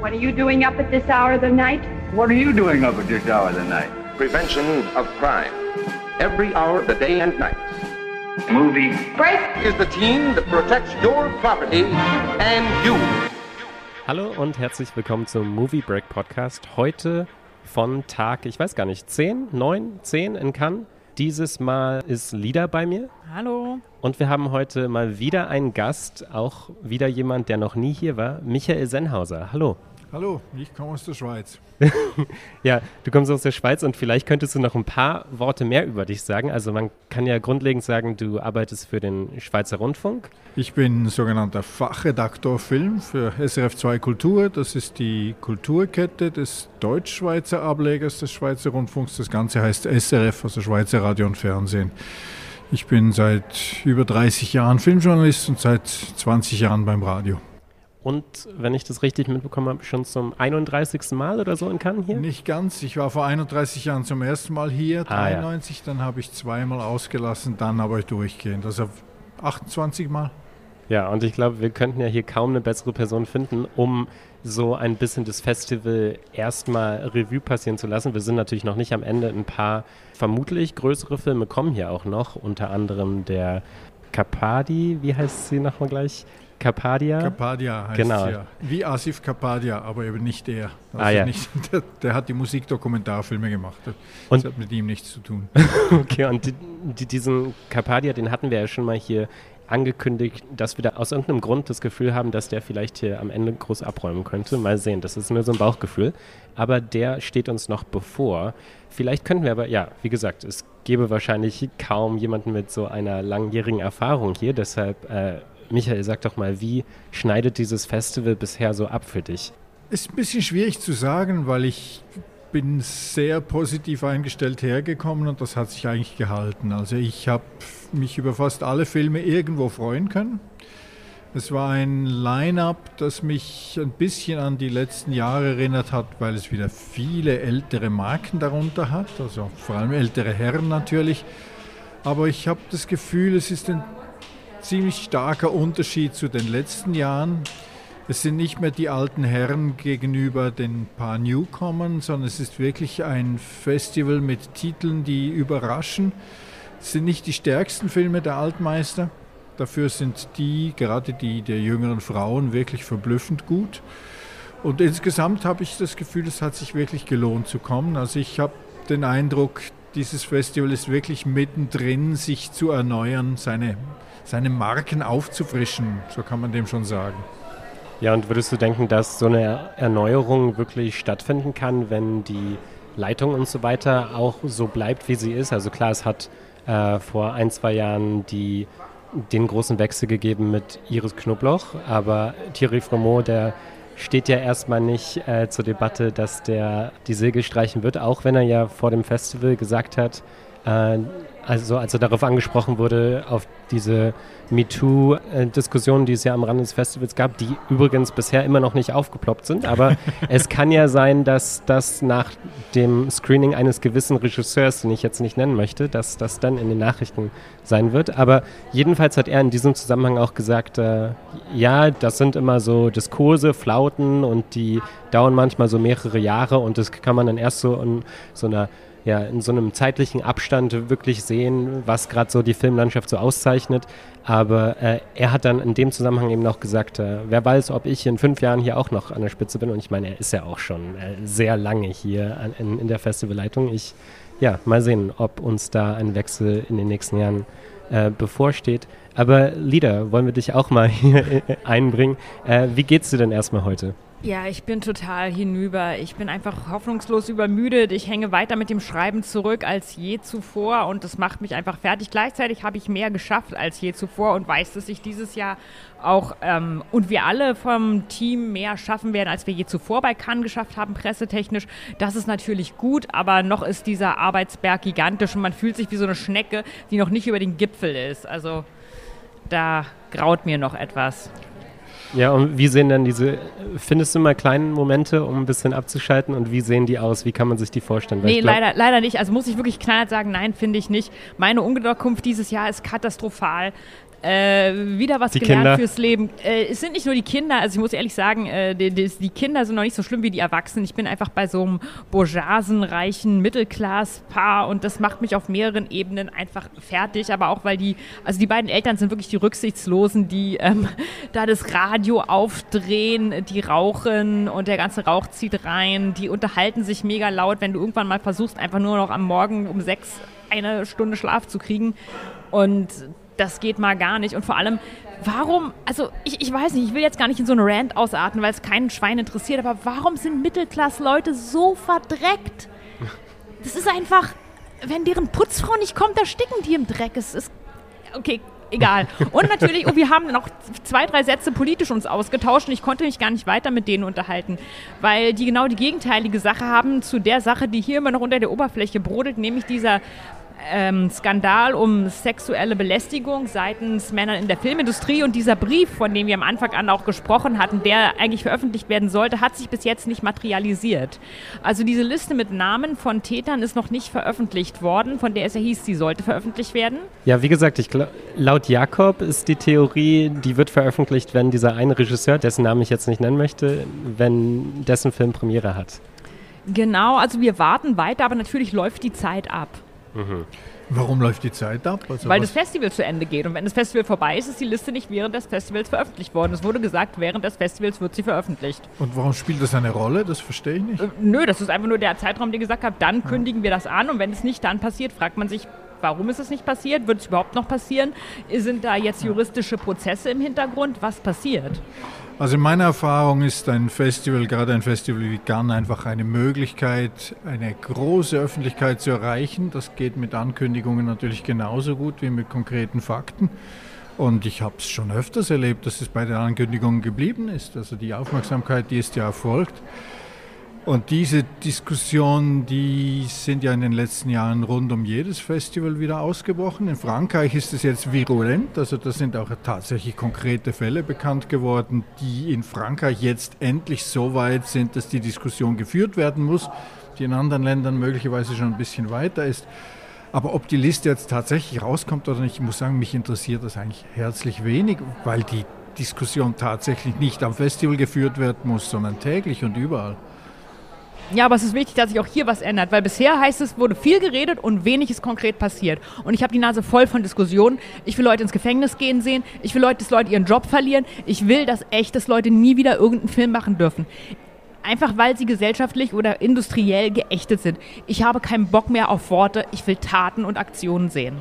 What are you doing up at this hour of the night? What are you doing up at this hour of the night? Prevention of crime. Every hour of the day and night. Movie Break! Is the team that protects your property and you. Hallo und herzlich willkommen zum Movie Break Podcast. Heute von Tag, ich weiß gar nicht, 10 in Cannes. Dieses Mal ist Lida bei mir. Hallo. Und wir haben heute mal wieder einen Gast, auch wieder jemand, der noch nie hier war, Michael Sennhauser. Hallo. Hallo, ich komme aus der Schweiz. Ja, du kommst aus der Schweiz und vielleicht könntest du noch ein paar Worte mehr über dich sagen. Also man kann ja grundlegend sagen, du arbeitest für den Schweizer Rundfunk. Ich bin sogenannter Fachredaktor Film für SRF 2 Kultur. Das ist die Kulturkette des Deutschschweizer Ablegers des Schweizer Rundfunks. Das Ganze heißt SRF, also Schweizer Radio und Fernsehen. Ich bin seit über 30 Jahren Filmjournalist und seit 20 Jahren beim Radio. Und, wenn ich das richtig mitbekommen habe, schon zum 31. Mal oder so in Cannes hier? Nicht ganz. Ich war vor 31 Jahren zum ersten Mal hier, 93. Ja. Dann habe ich 2-mal ausgelassen, dann aber durchgehend. Also 28 Mal. Ja, und ich glaube, wir könnten ja hier kaum eine bessere Person finden, um so ein bisschen das Festival erstmal Revue passieren zu lassen. Wir sind natürlich noch nicht am Ende. Ein paar vermutlich größere Filme kommen hier auch noch. Unter anderem der Kapadi, wie heißt sie nochmal gleich? Kapadia? Kapadia heißt genau. Sie ja. Wie Asif Kapadia, aber eben nicht er. Also ja. Der hat die Musikdokumentarfilme gemacht. Das hat mit ihm nichts zu tun. Okay, und diesen Kapadia, den hatten wir ja schon mal hier angekündigt, dass wir da aus irgendeinem Grund das Gefühl haben, dass der vielleicht hier am Ende groß abräumen könnte. Mal sehen, das ist nur so ein Bauchgefühl. Aber der steht uns noch bevor. Vielleicht könnten wir aber, ja, wie gesagt, es gäbe wahrscheinlich kaum jemanden mit so einer langjährigen Erfahrung hier. Deshalb, Michael, sag doch mal, wie schneidet dieses Festival bisher so ab für dich? Ist ein bisschen schwierig zu sagen, weil ich bin sehr positiv eingestellt hergekommen und das hat sich eigentlich gehalten. Also ich habe mich über fast alle Filme irgendwo freuen können. Es war ein Line-up, das mich ein bisschen an die letzten Jahre erinnert hat, weil es wieder viele ältere Marken darunter hat, also vor allem ältere Herren natürlich. Aber ich habe das Gefühl, es ist ein ziemlich starker Unterschied zu den letzten Jahren. Es sind nicht mehr die alten Herren gegenüber den paar Newcomern, sondern es ist wirklich ein Festival mit Titeln, die überraschen. Es sind nicht die stärksten Filme der Altmeister. Dafür sind gerade die der jüngeren Frauen, wirklich verblüffend gut. Und insgesamt habe ich das Gefühl, es hat sich wirklich gelohnt zu kommen. Also ich habe den Eindruck, dieses Festival ist wirklich mittendrin, sich zu erneuern, seine Marken aufzufrischen, so kann man dem schon sagen. Ja, und würdest du denken, dass so eine Erneuerung wirklich stattfinden kann, wenn die Leitung und so weiter auch so bleibt, wie sie ist? Also klar, es hat vor 1-2 Jahren den großen Wechsel gegeben mit Iris Knobloch, aber Thierry Frémaux, der steht ja erstmal nicht zur Debatte, dass der die Segel streichen wird, auch wenn er ja vor dem Festival gesagt hat, also als er darauf angesprochen wurde, auf diese MeToo-Diskussionen, die es ja am Rande des Festivals gab, die übrigens bisher immer noch nicht aufgeploppt sind, aber es kann ja sein, dass das nach dem Screening eines gewissen Regisseurs, den ich jetzt nicht nennen möchte, dass das dann in den Nachrichten sein wird, aber jedenfalls hat er in diesem Zusammenhang auch gesagt, ja, das sind immer so Diskurse, Flauten und die dauern manchmal so mehrere Jahre und das kann man dann erst so in so einem zeitlichen Abstand wirklich sehen, was gerade so die Filmlandschaft so auszeichnet. Aber er hat dann in dem Zusammenhang eben noch gesagt, wer weiß, ob ich in 5 Jahren hier auch noch an der Spitze bin. Und ich meine, er ist ja auch schon sehr lange hier in der Festivalleitung. Mal sehen, ob uns da ein Wechsel in den nächsten Jahren bevorsteht. Aber Lida, wollen wir dich auch mal hier einbringen. Wie geht's dir denn erstmal heute? Ja, ich bin total hinüber. Ich bin einfach hoffnungslos übermüdet. Ich hänge weiter mit dem Schreiben zurück als je zuvor und das macht mich einfach fertig. Gleichzeitig habe ich mehr geschafft als je zuvor und weiß, dass ich dieses Jahr auch und wir alle vom Team mehr schaffen werden, als wir je zuvor bei Cannes geschafft haben, pressetechnisch. Das ist natürlich gut, aber noch ist dieser Arbeitsberg gigantisch und man fühlt sich wie so eine Schnecke, die noch nicht über den Gipfel ist. Also da graut mir noch etwas. Ja, und wie sehen dann findest du mal kleine Momente, um ein bisschen abzuschalten und wie sehen die aus? Wie kann man sich die vorstellen? Nee, leider nicht. Also muss ich wirklich knallhart sagen, nein, finde ich nicht. Meine Unterkunft dieses Jahr ist katastrophal. Wieder was die gelernt Kinder. fürs Leben. Es sind nicht nur die Kinder, also ich muss ehrlich sagen, die Kinder sind noch nicht so schlimm wie die Erwachsenen. Ich bin einfach bei so einem bourgeoisenreichen Mittelklass-Paar und das macht mich auf mehreren Ebenen einfach fertig, aber auch weil die beiden Eltern sind wirklich die Rücksichtslosen, die da das Radio aufdrehen, die rauchen und der ganze Rauch zieht rein, die unterhalten sich mega laut, wenn du irgendwann mal versuchst, einfach nur noch am Morgen um 6 eine Stunde Schlaf zu kriegen und das geht mal gar nicht. Und vor allem, warum, also ich weiß nicht, ich will jetzt gar nicht in so eine Rant ausarten, weil es keinen Schwein interessiert, aber warum sind Mittelklasse-Leute so verdreckt? Das ist einfach, wenn deren Putzfrau nicht kommt, da sticken die im Dreck. Es ist, okay, egal. Und natürlich, wir haben noch 2, 3 Sätze politisch uns ausgetauscht und ich konnte mich gar nicht weiter mit denen unterhalten, weil die genau die gegenteilige Sache haben zu der Sache, die hier immer noch unter der Oberfläche brodelt, nämlich dieser Skandal um sexuelle Belästigung seitens Männern in der Filmindustrie und dieser Brief, von dem wir am Anfang an auch gesprochen hatten, der eigentlich veröffentlicht werden sollte, hat sich bis jetzt nicht materialisiert. Also diese Liste mit Namen von Tätern ist noch nicht veröffentlicht worden, von der es ja hieß, sie sollte veröffentlicht werden. Ja, wie gesagt, laut Jakob ist die Theorie, die wird veröffentlicht, wenn dieser eine Regisseur, dessen Namen ich jetzt nicht nennen möchte, wenn dessen Film Premiere hat. Genau, also wir warten weiter, aber natürlich läuft die Zeit ab. Mhm. Warum läuft die Zeit ab? Also weil das Festival zu Ende geht. Und wenn das Festival vorbei ist, ist die Liste nicht während des Festivals veröffentlicht worden. Es wurde gesagt, während des Festivals wird sie veröffentlicht. Und warum spielt das eine Rolle? Das verstehe ich nicht. Nö, das ist einfach nur der Zeitraum, den ich gesagt habe, dann kündigen wir das an. Und wenn es nicht dann passiert, fragt man sich, warum ist es nicht passiert? Wird es überhaupt noch passieren? Sind da jetzt juristische Prozesse im Hintergrund? Was passiert? Also in meiner Erfahrung ist ein Festival, gerade ein Festival wie Cannes, einfach eine Möglichkeit, eine große Öffentlichkeit zu erreichen. Das geht mit Ankündigungen natürlich genauso gut wie mit konkreten Fakten. Und ich habe es schon öfters erlebt, dass es bei den Ankündigungen geblieben ist. Also die Aufmerksamkeit, die ist ja erfolgt. Und diese Diskussionen, die sind ja in den letzten Jahren rund um jedes Festival wieder ausgebrochen. In Frankreich ist es jetzt virulent, also da sind auch tatsächlich konkrete Fälle bekannt geworden, die in Frankreich jetzt endlich so weit sind, dass die Diskussion geführt werden muss, die in anderen Ländern möglicherweise schon ein bisschen weiter ist. Aber ob die Liste jetzt tatsächlich rauskommt oder nicht, ich muss sagen, mich interessiert das eigentlich herzlich wenig, weil die Diskussion tatsächlich nicht am Festival geführt werden muss, sondern täglich und überall. Ja, aber es ist wichtig, dass sich auch hier was ändert, weil bisher heißt es, wurde viel geredet und wenig ist konkret passiert. Und ich habe die Nase voll von Diskussionen. Ich will Leute ins Gefängnis gehen sehen. Ich will, dass Leute ihren Job verlieren. Ich will, dass Leute nie wieder irgendeinen Film machen dürfen. Einfach, weil sie gesellschaftlich oder industriell geächtet sind. Ich habe keinen Bock mehr auf Worte. Ich will Taten und Aktionen sehen.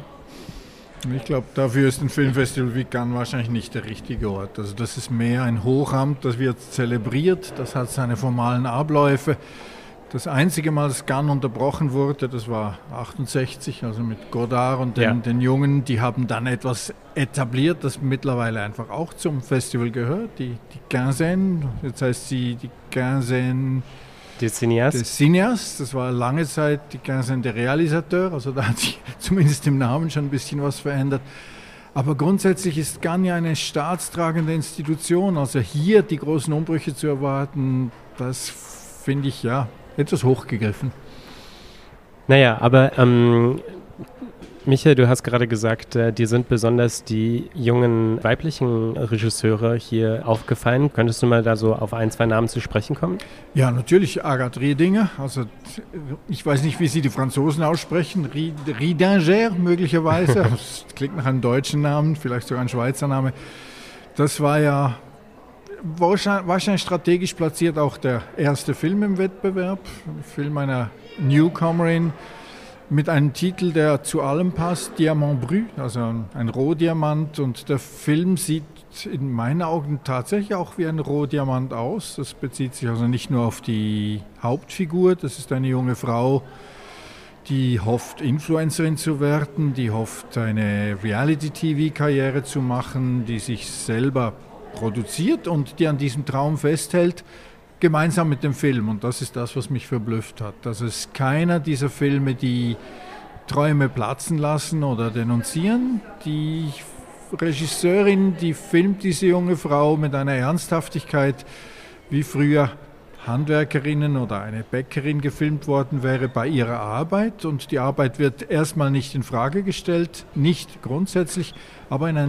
Ich glaube, dafür ist ein Filmfestival wie Cannes wahrscheinlich nicht der richtige Ort. Also das ist mehr ein Hochamt, das wird zelebriert, das hat seine formalen Abläufe. Das einzige Mal, dass Cannes unterbrochen wurde, das war 68, also mit Godard und den Jungen, die haben dann etwas etabliert, das mittlerweile einfach auch zum Festival gehört, die Quinzaine, jetzt heißt sie die Quinzaine des Cinéastes, das war lange Zeit die Quinzaine des Réalisateurs, also da hat sich zumindest im Namen schon ein bisschen was verändert. Aber grundsätzlich ist Cannes ja eine staatstragende Institution, also hier die großen Umbrüche zu erwarten, das finde ich etwas hochgegriffen. Naja, aber Michael, du hast gerade gesagt, dir sind besonders die jungen weiblichen Regisseure hier aufgefallen. Könntest du mal da so auf 1, 2 Namen zu sprechen kommen? Ja, natürlich Agathe Riedinger. Also ich weiß nicht, wie sie die Franzosen aussprechen. Riedinger möglicherweise. Das klingt nach einem deutschen Namen, vielleicht sogar ein Schweizer Name. Das war ja wahrscheinlich strategisch platziert auch der erste Film im Wettbewerb. Ein Film einer Newcomerin mit einem Titel, der zu allem passt, Diamant Brut, also ein Rohdiamant. Und der Film sieht in meinen Augen tatsächlich auch wie ein Rohdiamant aus. Das bezieht sich also nicht nur auf die Hauptfigur, das ist eine junge Frau, die hofft, Influencerin zu werden, die hofft, eine Reality-TV-Karriere zu machen, die sich selber produziert und die an diesem Traum festhält, gemeinsam mit dem Film. Und das ist das, was mich verblüfft hat. Das ist keiner dieser Filme, die Träume platzen lassen oder denunzieren. Die Regisseurin, die filmt diese junge Frau mit einer Ernsthaftigkeit, wie früher Handwerkerinnen oder eine Bäckerin gefilmt worden wäre bei ihrer Arbeit. Und die Arbeit wird erstmal nicht in Frage gestellt, nicht grundsätzlich, aber in ein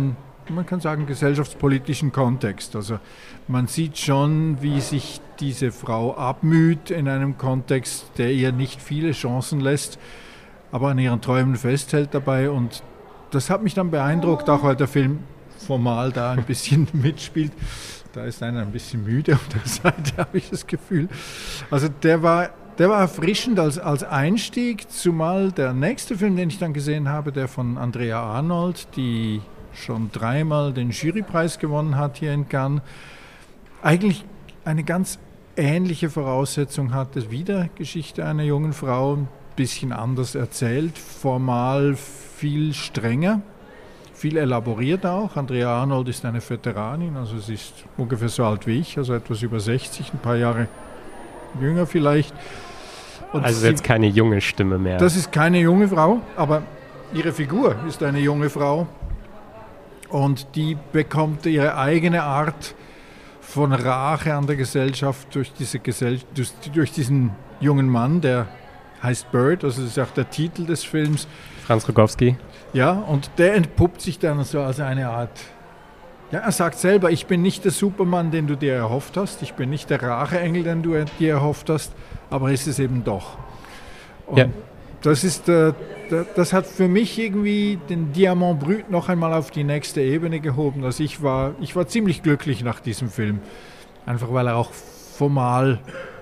man kann sagen, gesellschaftspolitischen Kontext. Also man sieht schon, wie sich diese Frau abmüht in einem Kontext, der ihr nicht viele Chancen lässt, aber an ihren Träumen festhält dabei. Und das hat mich dann beeindruckt, auch weil der Film formal da ein bisschen mitspielt. Da ist einer ein bisschen müde auf der Seite, habe ich das Gefühl. Also der war erfrischend als Einstieg, zumal der nächste Film, den ich dann gesehen habe, der von Andrea Arnold, die schon 3-mal den Jurypreis gewonnen hat hier in Cannes, eigentlich eine ganz ähnliche Voraussetzung hatte. Wieder Geschichte einer jungen Frau, ein bisschen anders erzählt, formal viel strenger, viel elaboriert auch. Andrea Arnold ist eine Veteranin, also sie ist ungefähr so alt wie ich, also etwas über 60, ein paar Jahre jünger vielleicht. Und also jetzt keine junge Stimme mehr. Das ist keine junge Frau, aber ihre Figur ist eine junge Frau und die bekommt ihre eigene Art von Rache an der Gesellschaft durch diesen jungen Mann, der heißt Bird, also das ist auch der Titel des Films. Franz Rogowski. Ja, und der entpuppt sich dann so als eine Art, ja, er sagt selber, ich bin nicht der Superman, den du dir erhofft hast, ich bin nicht der Racheengel, den du dir erhofft hast, aber ist es eben doch. Und ja. Das hat für mich irgendwie den Diamant Brut noch einmal auf die nächste Ebene gehoben. Also ich war ziemlich glücklich nach diesem Film, einfach weil er auch formal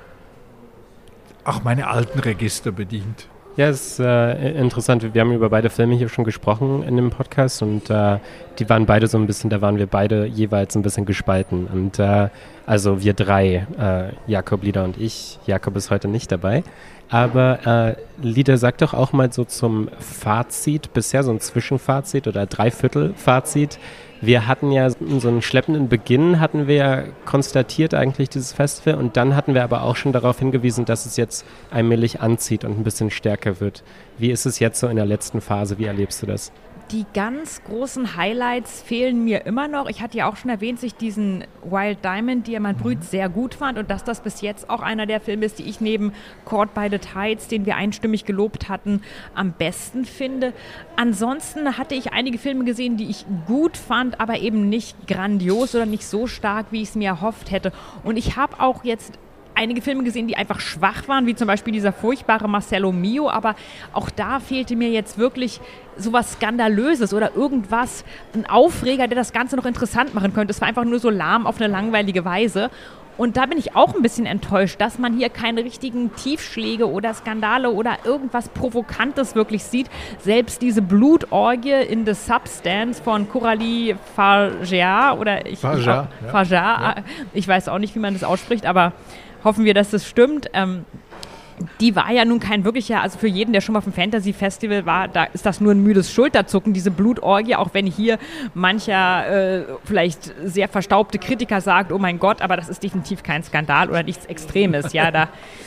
auch meine alten Register bedient. Ja, es ist interessant. Wir haben über beide Filme hier schon gesprochen in dem Podcast und die waren beide so ein bisschen, da waren wir beide jeweils ein bisschen gespalten. Und also wir drei, Jakob, Lida und ich. Jakob ist heute nicht dabei. Aber Lida, sag doch auch mal so zum Fazit, bisher so ein Zwischenfazit oder Dreiviertel-Fazit. Wir hatten ja so einen schleppenden Beginn, hatten wir ja konstatiert eigentlich dieses Festival und dann hatten wir aber auch schon darauf hingewiesen, dass es jetzt allmählich anzieht und ein bisschen stärker wird. Wie ist es jetzt so in der letzten Phase? Wie erlebst du das? Die ganz großen Highlights fehlen mir immer noch. Ich hatte ja auch schon erwähnt, dass ich diesen Wild Diamond, Diamant Brut, sehr gut fand und dass das bis jetzt auch einer der Filme ist, die ich neben Caught by the Tides, den wir einstimmig gelobt hatten, am besten finde. Ansonsten hatte ich einige Filme gesehen, die ich gut fand, aber eben nicht grandios oder nicht so stark, wie ich es mir erhofft hätte. Und ich habe auch jetzt einige Filme gesehen, die einfach schwach waren, wie zum Beispiel dieser furchtbare Marcello Mio, aber auch da fehlte mir jetzt wirklich sowas Skandalöses oder irgendwas, ein Aufreger, der das Ganze noch interessant machen könnte. Es war einfach nur so lahm auf eine langweilige Weise. Und da bin ich auch ein bisschen enttäuscht, dass man hier keine richtigen Tiefschläge oder Skandale oder irgendwas Provokantes wirklich sieht. Selbst diese Blutorgie in The Substance von Coralie Fargeat oder Fargeat, ich weiß auch nicht, wie man das ausspricht, aber hoffen wir, dass das stimmt. Die war ja nun kein wirklicher, also für jeden, der schon mal auf dem Fantasy-Festival war, da ist das nur ein müdes Schulterzucken, diese Blutorgie, auch wenn hier mancher vielleicht sehr verstaubte Kritiker sagt, oh mein Gott, aber das ist definitiv kein Skandal oder nichts Extremes. Ja,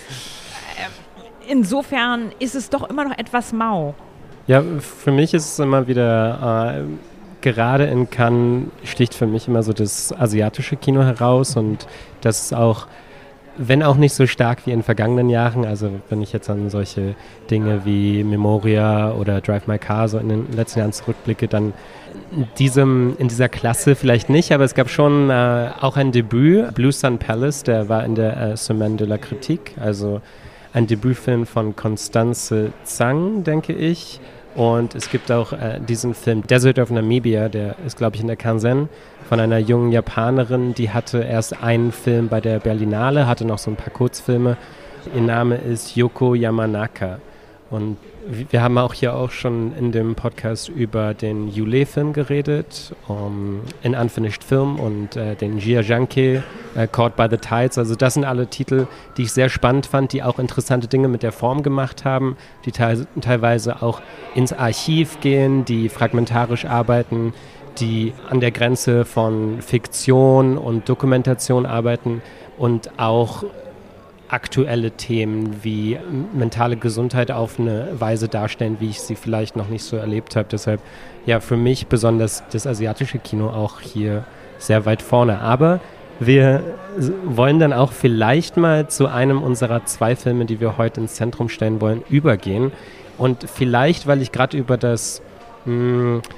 insofern ist es doch immer noch etwas mau. Ja, für mich ist es immer wieder, gerade in Cannes sticht für mich immer so das asiatische Kino heraus und das ist auch, wenn auch nicht so stark wie in vergangenen Jahren, also wenn ich jetzt an solche Dinge wie Memoria oder Drive My Car so in den letzten Jahren zurückblicke, dann in dieser Klasse vielleicht nicht, aber es gab schon auch ein Debüt, Blue Sun Palace, der war in der Semaine de la Critique, also ein Debütfilm von Constanze Zhang, denke ich. Und es gibt auch diesen Film Desert of Namibia, der ist, glaube ich, in der Kansen, von einer jungen Japanerin, die hatte erst einen Film bei der Berlinale, hatte noch so ein paar Kurzfilme. Ihr Name ist Yoko Yamanaka. Und wir haben auch hier auch schon in dem Podcast über den Yule-Film geredet, in Unfinished Film und den Jia Zhangke, Caught by the Tides. Also das sind alle Titel, die ich sehr spannend fand, die auch interessante Dinge mit der Form gemacht haben, die teilweise auch ins Archiv gehen, die fragmentarisch arbeiten, die an der Grenze von Fiktion und Dokumentation arbeiten und auch aktuelle Themen wie mentale Gesundheit auf eine Weise darstellen, wie ich sie vielleicht noch nicht so erlebt habe. Deshalb ja für mich besonders das asiatische Kino auch hier sehr weit vorne. Aber wir wollen dann auch vielleicht mal zu einem unserer 2 Filme, die wir heute ins Zentrum stellen wollen, übergehen. Und vielleicht, weil ich gerade über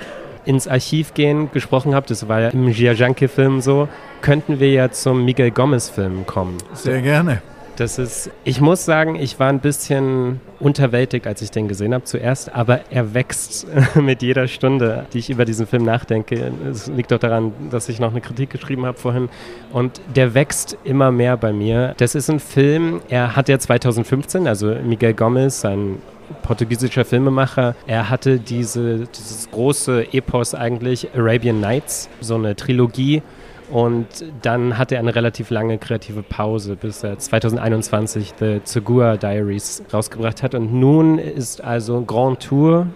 ins Archiv gehen, gesprochen habt, das war ja im Giajanke-Film so, könnten wir ja zum Miguel Gomez-Film kommen. Sehr gerne. Ich muss sagen, ich war ein bisschen unterwältigt, als ich den gesehen habe zuerst, aber er wächst mit jeder Stunde, die ich über diesen Film nachdenke. Es liegt doch daran, dass ich noch eine Kritik geschrieben habe vorhin und der wächst immer mehr bei mir. Das ist ein Film, er hat ja 2015, also Miguel Gomez, ein portugiesischer Filmemacher, er hatte dieses große Epos eigentlich, Arabian Nights, so eine Trilogie. Und dann hatte er eine relativ lange kreative Pause, bis er 2021 The Zagua Diaries rausgebracht hat. Und nun ist also Grand Tour,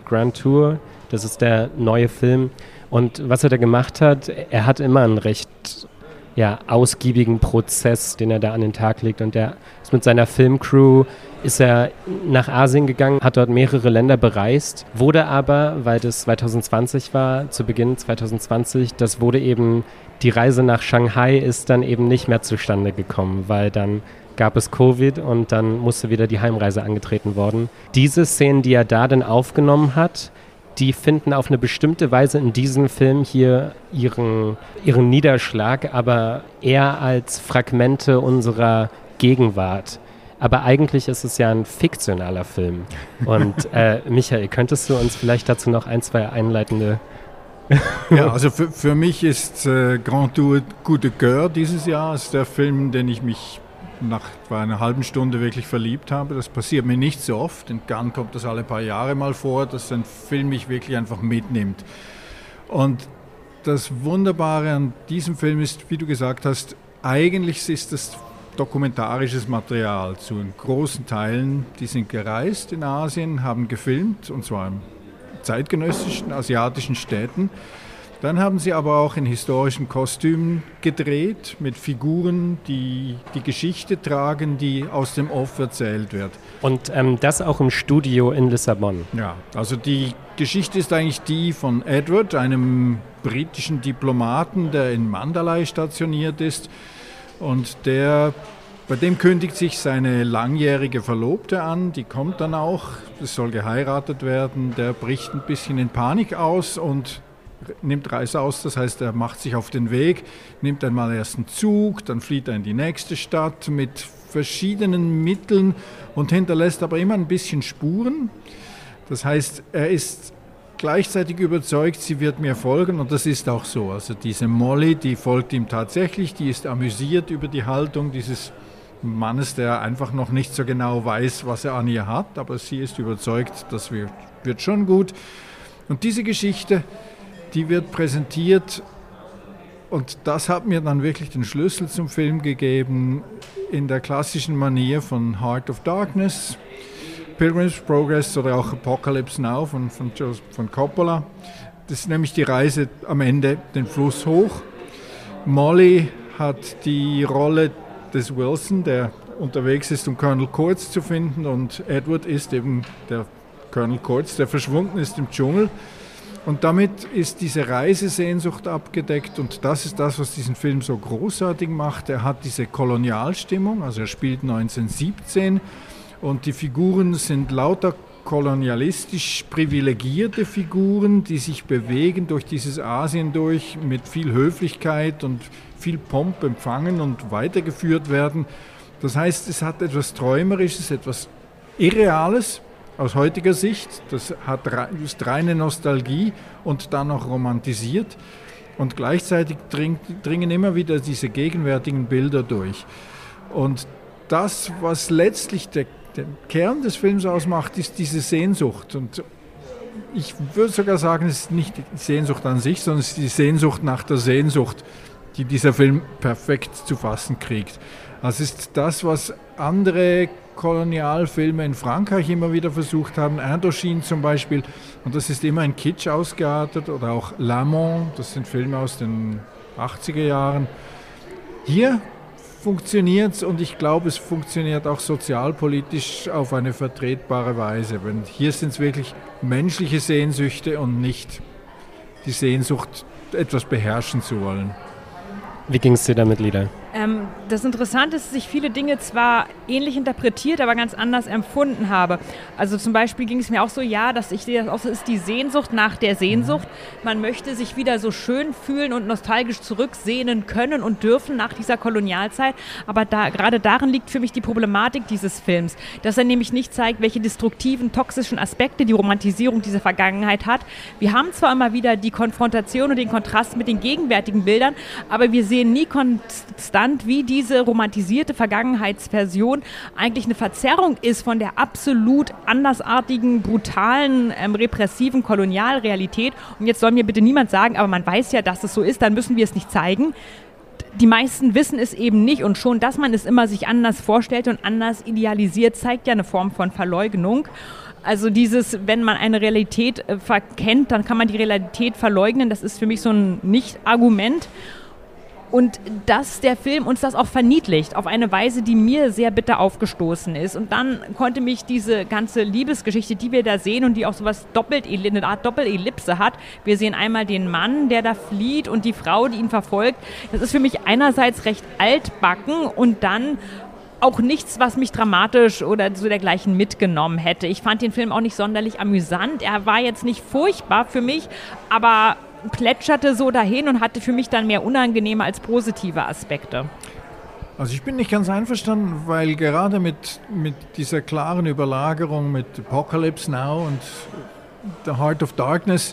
das ist der neue Film. Und was er da gemacht hat, er hat immer einen recht ausgiebigen Prozess, den er da an den Tag legt. Und er ist mit seiner Filmcrew, ist er nach Asien gegangen, hat dort mehrere Länder bereist, wurde aber, weil das 2020 war, zu Beginn 2020, das wurde eben, die Reise nach Shanghai ist dann eben nicht mehr zustande gekommen, weil dann gab es Covid und dann musste wieder die Heimreise angetreten worden. Diese Szenen, die er da dann aufgenommen hat, die finden auf eine bestimmte Weise in diesem Film hier ihren Niederschlag, aber eher als Fragmente unserer Gegenwart. Aber eigentlich ist es ja ein fiktionaler Film. Und Michael, könntest du uns vielleicht dazu noch ein, zwei einleitende... Ja, also für mich ist Grand Tour Coup de Cœur dieses Jahr. Das ist der Film, den ich mich nach einer halben Stunde wirklich verliebt habe. Das passiert mir nicht so oft. In Cannes kommt das alle paar Jahre mal vor, dass ein Film mich wirklich einfach mitnimmt. Und das Wunderbare an diesem Film ist, wie du gesagt hast, eigentlich ist das dokumentarisches Material zu großen Teilen. Die sind gereist in Asien, haben gefilmt, und zwar in zeitgenössischen asiatischen Städten. Dann haben sie aber auch in historischen Kostümen gedreht, mit Figuren, die die Geschichte tragen, die aus dem Off erzählt wird. Und das auch im Studio in Lissabon. Ja, also die Geschichte ist eigentlich die von Edward, einem britischen Diplomaten, der in Mandalay stationiert ist. Und bei dem kündigt sich seine langjährige Verlobte an, die kommt dann auch, es soll geheiratet werden, der bricht ein bisschen in Panik aus und nimmt Reise aus, das heißt, er macht sich auf den Weg, nimmt einmal erst einen Zug, dann flieht er in die nächste Stadt mit verschiedenen Mitteln und hinterlässt aber immer ein bisschen Spuren. Das heißt, er ist gleichzeitig überzeugt, sie wird mir folgen, und das ist auch so. Also diese Molly, die folgt ihm tatsächlich, die ist amüsiert über die Haltung dieses Mannes, der einfach noch nicht so genau weiß, was er an ihr hat, aber sie ist überzeugt, das wird schon gut. Und diese Geschichte, die wird präsentiert, und das hat mir dann wirklich den Schlüssel zum Film gegeben, in der klassischen Manier von Heart of Darkness, Pilgrim's Progress oder auch Apocalypse Now von Coppola. Das ist nämlich die Reise am Ende den Fluss hoch. Molly hat die Rolle des Wilson, der unterwegs ist, um Colonel Kurtz zu finden, und Edward ist eben der Colonel Kurtz, der verschwunden ist im Dschungel. Und damit ist diese Reisesehnsucht abgedeckt, und das ist das, was diesen Film so großartig macht. Er hat diese Kolonialstimmung, also er spielt 1917 und die Figuren sind lauter kolonialistisch privilegierte Figuren, die sich bewegen durch dieses Asien durch, mit viel Höflichkeit und viel Pomp empfangen und weitergeführt werden. Das heißt, es hat etwas Träumerisches, etwas Irreales aus heutiger Sicht. Das ist reine Nostalgie und dann auch romantisiert. Und gleichzeitig dringen immer wieder diese gegenwärtigen Bilder durch. Und das, was letztlich den Kern des Films ausmacht, ist diese Sehnsucht. Und ich würde sogar sagen, es ist nicht die Sehnsucht an sich, sondern es ist die Sehnsucht nach der Sehnsucht, die dieser Film perfekt zu fassen kriegt. Das ist das, was andere Kolonialfilme in Frankreich immer wieder versucht haben, Indochine zum Beispiel, und das ist immer in Kitsch ausgeartet, oder auch L'Amant, das sind Filme aus den 80er Jahren. Hier funktioniert es, und ich glaube, es funktioniert auch sozialpolitisch auf eine vertretbare Weise. Hier sind es wirklich menschliche Sehnsüchte und nicht die Sehnsucht, etwas beherrschen zu wollen. Wie ging es dir damit, Lida? Das Interessante ist, dass ich viele Dinge zwar ähnlich interpretiert, aber ganz anders empfunden habe. Also zum Beispiel ging es mir auch so, dass ich sehe, das auch so ist die Sehnsucht nach der Sehnsucht. Man möchte sich wieder so schön fühlen und nostalgisch zurücksehnen können und dürfen nach dieser Kolonialzeit. Aber gerade darin liegt für mich die Problematik dieses Films, dass er nämlich nicht zeigt, welche destruktiven, toxischen Aspekte die Romantisierung dieser Vergangenheit hat. Wir haben zwar immer wieder die Konfrontation und den Kontrast mit den gegenwärtigen Bildern, aber wir sehen nie konstant, wie diese romantisierte Vergangenheitsversion eigentlich eine Verzerrung ist von der absolut andersartigen, brutalen, repressiven Kolonialrealität. Und jetzt soll mir bitte niemand sagen, aber man weiß ja, dass es so ist, dann müssen wir es nicht zeigen. Die meisten wissen es eben nicht und schon, dass man es immer sich anders vorstellt und anders idealisiert, zeigt ja eine Form von Verleugnung. Also wenn man eine Realität verkennt, dann kann man die Realität verleugnen. Das ist für mich so ein Nicht-Argument. Und dass der Film uns das auch verniedlicht, auf eine Weise, die mir sehr bitter aufgestoßen ist. Und dann konnte mich diese ganze Liebesgeschichte, die wir da sehen und die auch sowas eine Art Doppelellipse hat. Wir sehen einmal den Mann, der da flieht und die Frau, die ihn verfolgt. Das ist für mich einerseits recht altbacken und dann auch nichts, was mich dramatisch oder so dergleichen mitgenommen hätte. Ich fand den Film auch nicht sonderlich amüsant. Er war jetzt nicht furchtbar für mich, aber plätscherte so dahin und hatte für mich dann mehr unangenehme als positive Aspekte. Also ich bin nicht ganz einverstanden, weil gerade mit dieser klaren Überlagerung mit Apocalypse Now und The Heart of Darkness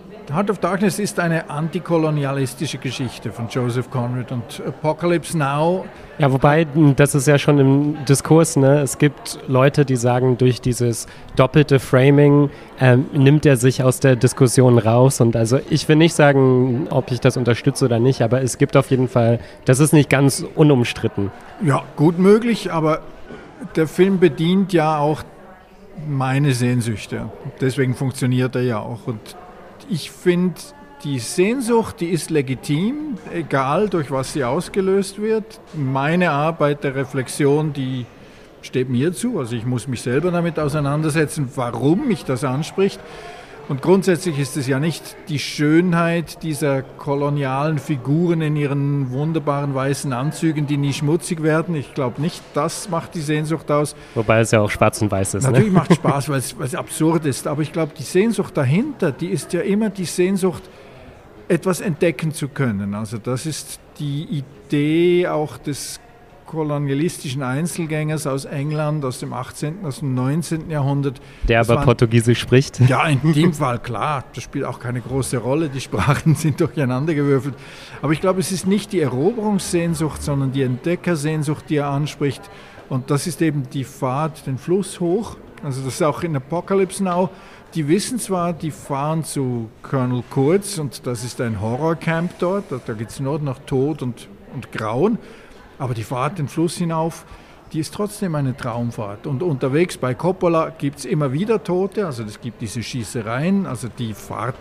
ist eine antikolonialistische Geschichte von Joseph Conrad und Apocalypse Now. Ja, wobei, das ist ja schon im Diskurs, ne? Es gibt Leute, die sagen, durch dieses doppelte Framing nimmt er sich aus der Diskussion raus. Und also ich will nicht sagen, ob ich das unterstütze oder nicht, aber es gibt auf jeden Fall, das ist nicht ganz unumstritten. Ja, gut möglich, aber der Film bedient ja auch meine Sehnsüchte. Deswegen funktioniert er ja auch. Und ich finde, die Sehnsucht, die ist legitim, egal durch was sie ausgelöst wird. Meine Arbeit der Reflexion, die steht mir zu. Also ich muss mich selber damit auseinandersetzen, warum mich das anspricht. Und grundsätzlich ist es ja nicht die Schönheit dieser kolonialen Figuren in ihren wunderbaren weißen Anzügen, die nie schmutzig werden. Ich glaube nicht, das macht die Sehnsucht aus. Wobei es ja auch schwarz und weiß ist. Natürlich macht es Spaß, weil es absurd ist. Aber ich glaube, die Sehnsucht dahinter, die ist ja immer die Sehnsucht, etwas entdecken zu können. Also das ist die Idee auch des kolonialistischen Einzelgängers aus England, aus dem 18., aus dem 19. Jahrhundert. Der aber Portugiesisch spricht. Ja, in dem Fall, klar. Das spielt auch keine große Rolle. Die Sprachen sind durcheinandergewürfelt. Aber ich glaube, es ist nicht die Eroberungssehnsucht, sondern die Entdeckersehnsucht, die er anspricht. Und das ist eben die Fahrt, den Fluss hoch. Also das ist auch in Apocalypse Now. Die wissen zwar, die fahren zu Colonel Kurtz und das ist ein Horrorcamp dort. Da gibt es nur noch Tod und Grauen. Aber die Fahrt den Fluss hinauf, die ist trotzdem eine Traumfahrt. Und unterwegs bei Coppola gibt es immer wieder Tote, also es gibt diese Schießereien, also die Fahrt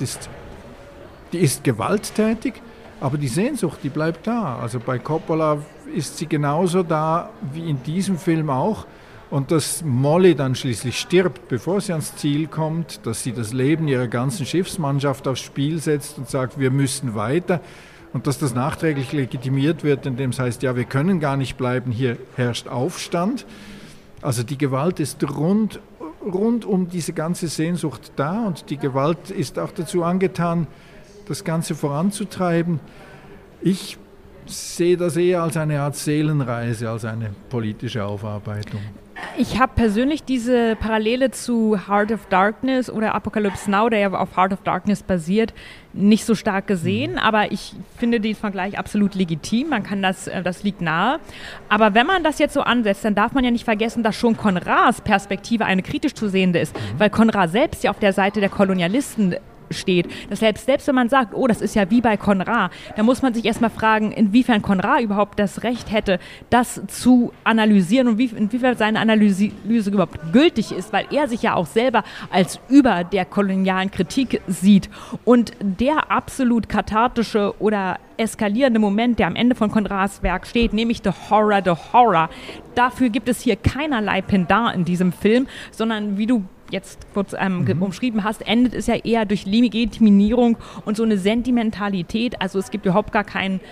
die ist gewalttätig, aber die Sehnsucht, die bleibt da. Also bei Coppola ist sie genauso da wie in diesem Film auch. Und dass Molly dann schließlich stirbt, bevor sie ans Ziel kommt, dass sie das Leben ihrer ganzen Schiffsmannschaft aufs Spiel setzt und sagt, wir müssen weiter. Und dass das nachträglich legitimiert wird, indem es heißt, ja, wir können gar nicht bleiben, hier herrscht Aufstand. Also die Gewalt ist rund um diese ganze Sehnsucht da und die Gewalt ist auch dazu angetan, das Ganze voranzutreiben. Ich sehe das eher als eine Art Seelenreise, als eine politische Aufarbeitung. Ich habe persönlich diese Parallele zu Heart of Darkness oder Apocalypse Now, der ja auf Heart of Darkness basiert, nicht so stark gesehen, aber ich finde den Vergleich absolut legitim. Man kann das liegt nahe. Aber wenn man das jetzt so ansetzt, dann darf man ja nicht vergessen, dass schon Conrads Perspektive eine kritisch zu sehende ist, weil Conrad selbst ja auf der Seite der Kolonialisten steht. Deshalb, selbst wenn man sagt, oh, das ist ja wie bei Conrad, dann muss man sich erstmal fragen, inwiefern Conrad überhaupt das Recht hätte, das zu analysieren und inwiefern seine Analyse überhaupt gültig ist, weil er sich ja auch selber als über der kolonialen Kritik sieht. Und der absolut kathartische oder eskalierende Moment, der am Ende von Conrads Werk steht, nämlich the Horror, dafür gibt es hier keinerlei Pendant in diesem Film, sondern wie du jetzt kurz umschrieben hast, endet es ja eher durch Legitimierung und so eine Sentimentalität. Also es gibt überhaupt gar keinen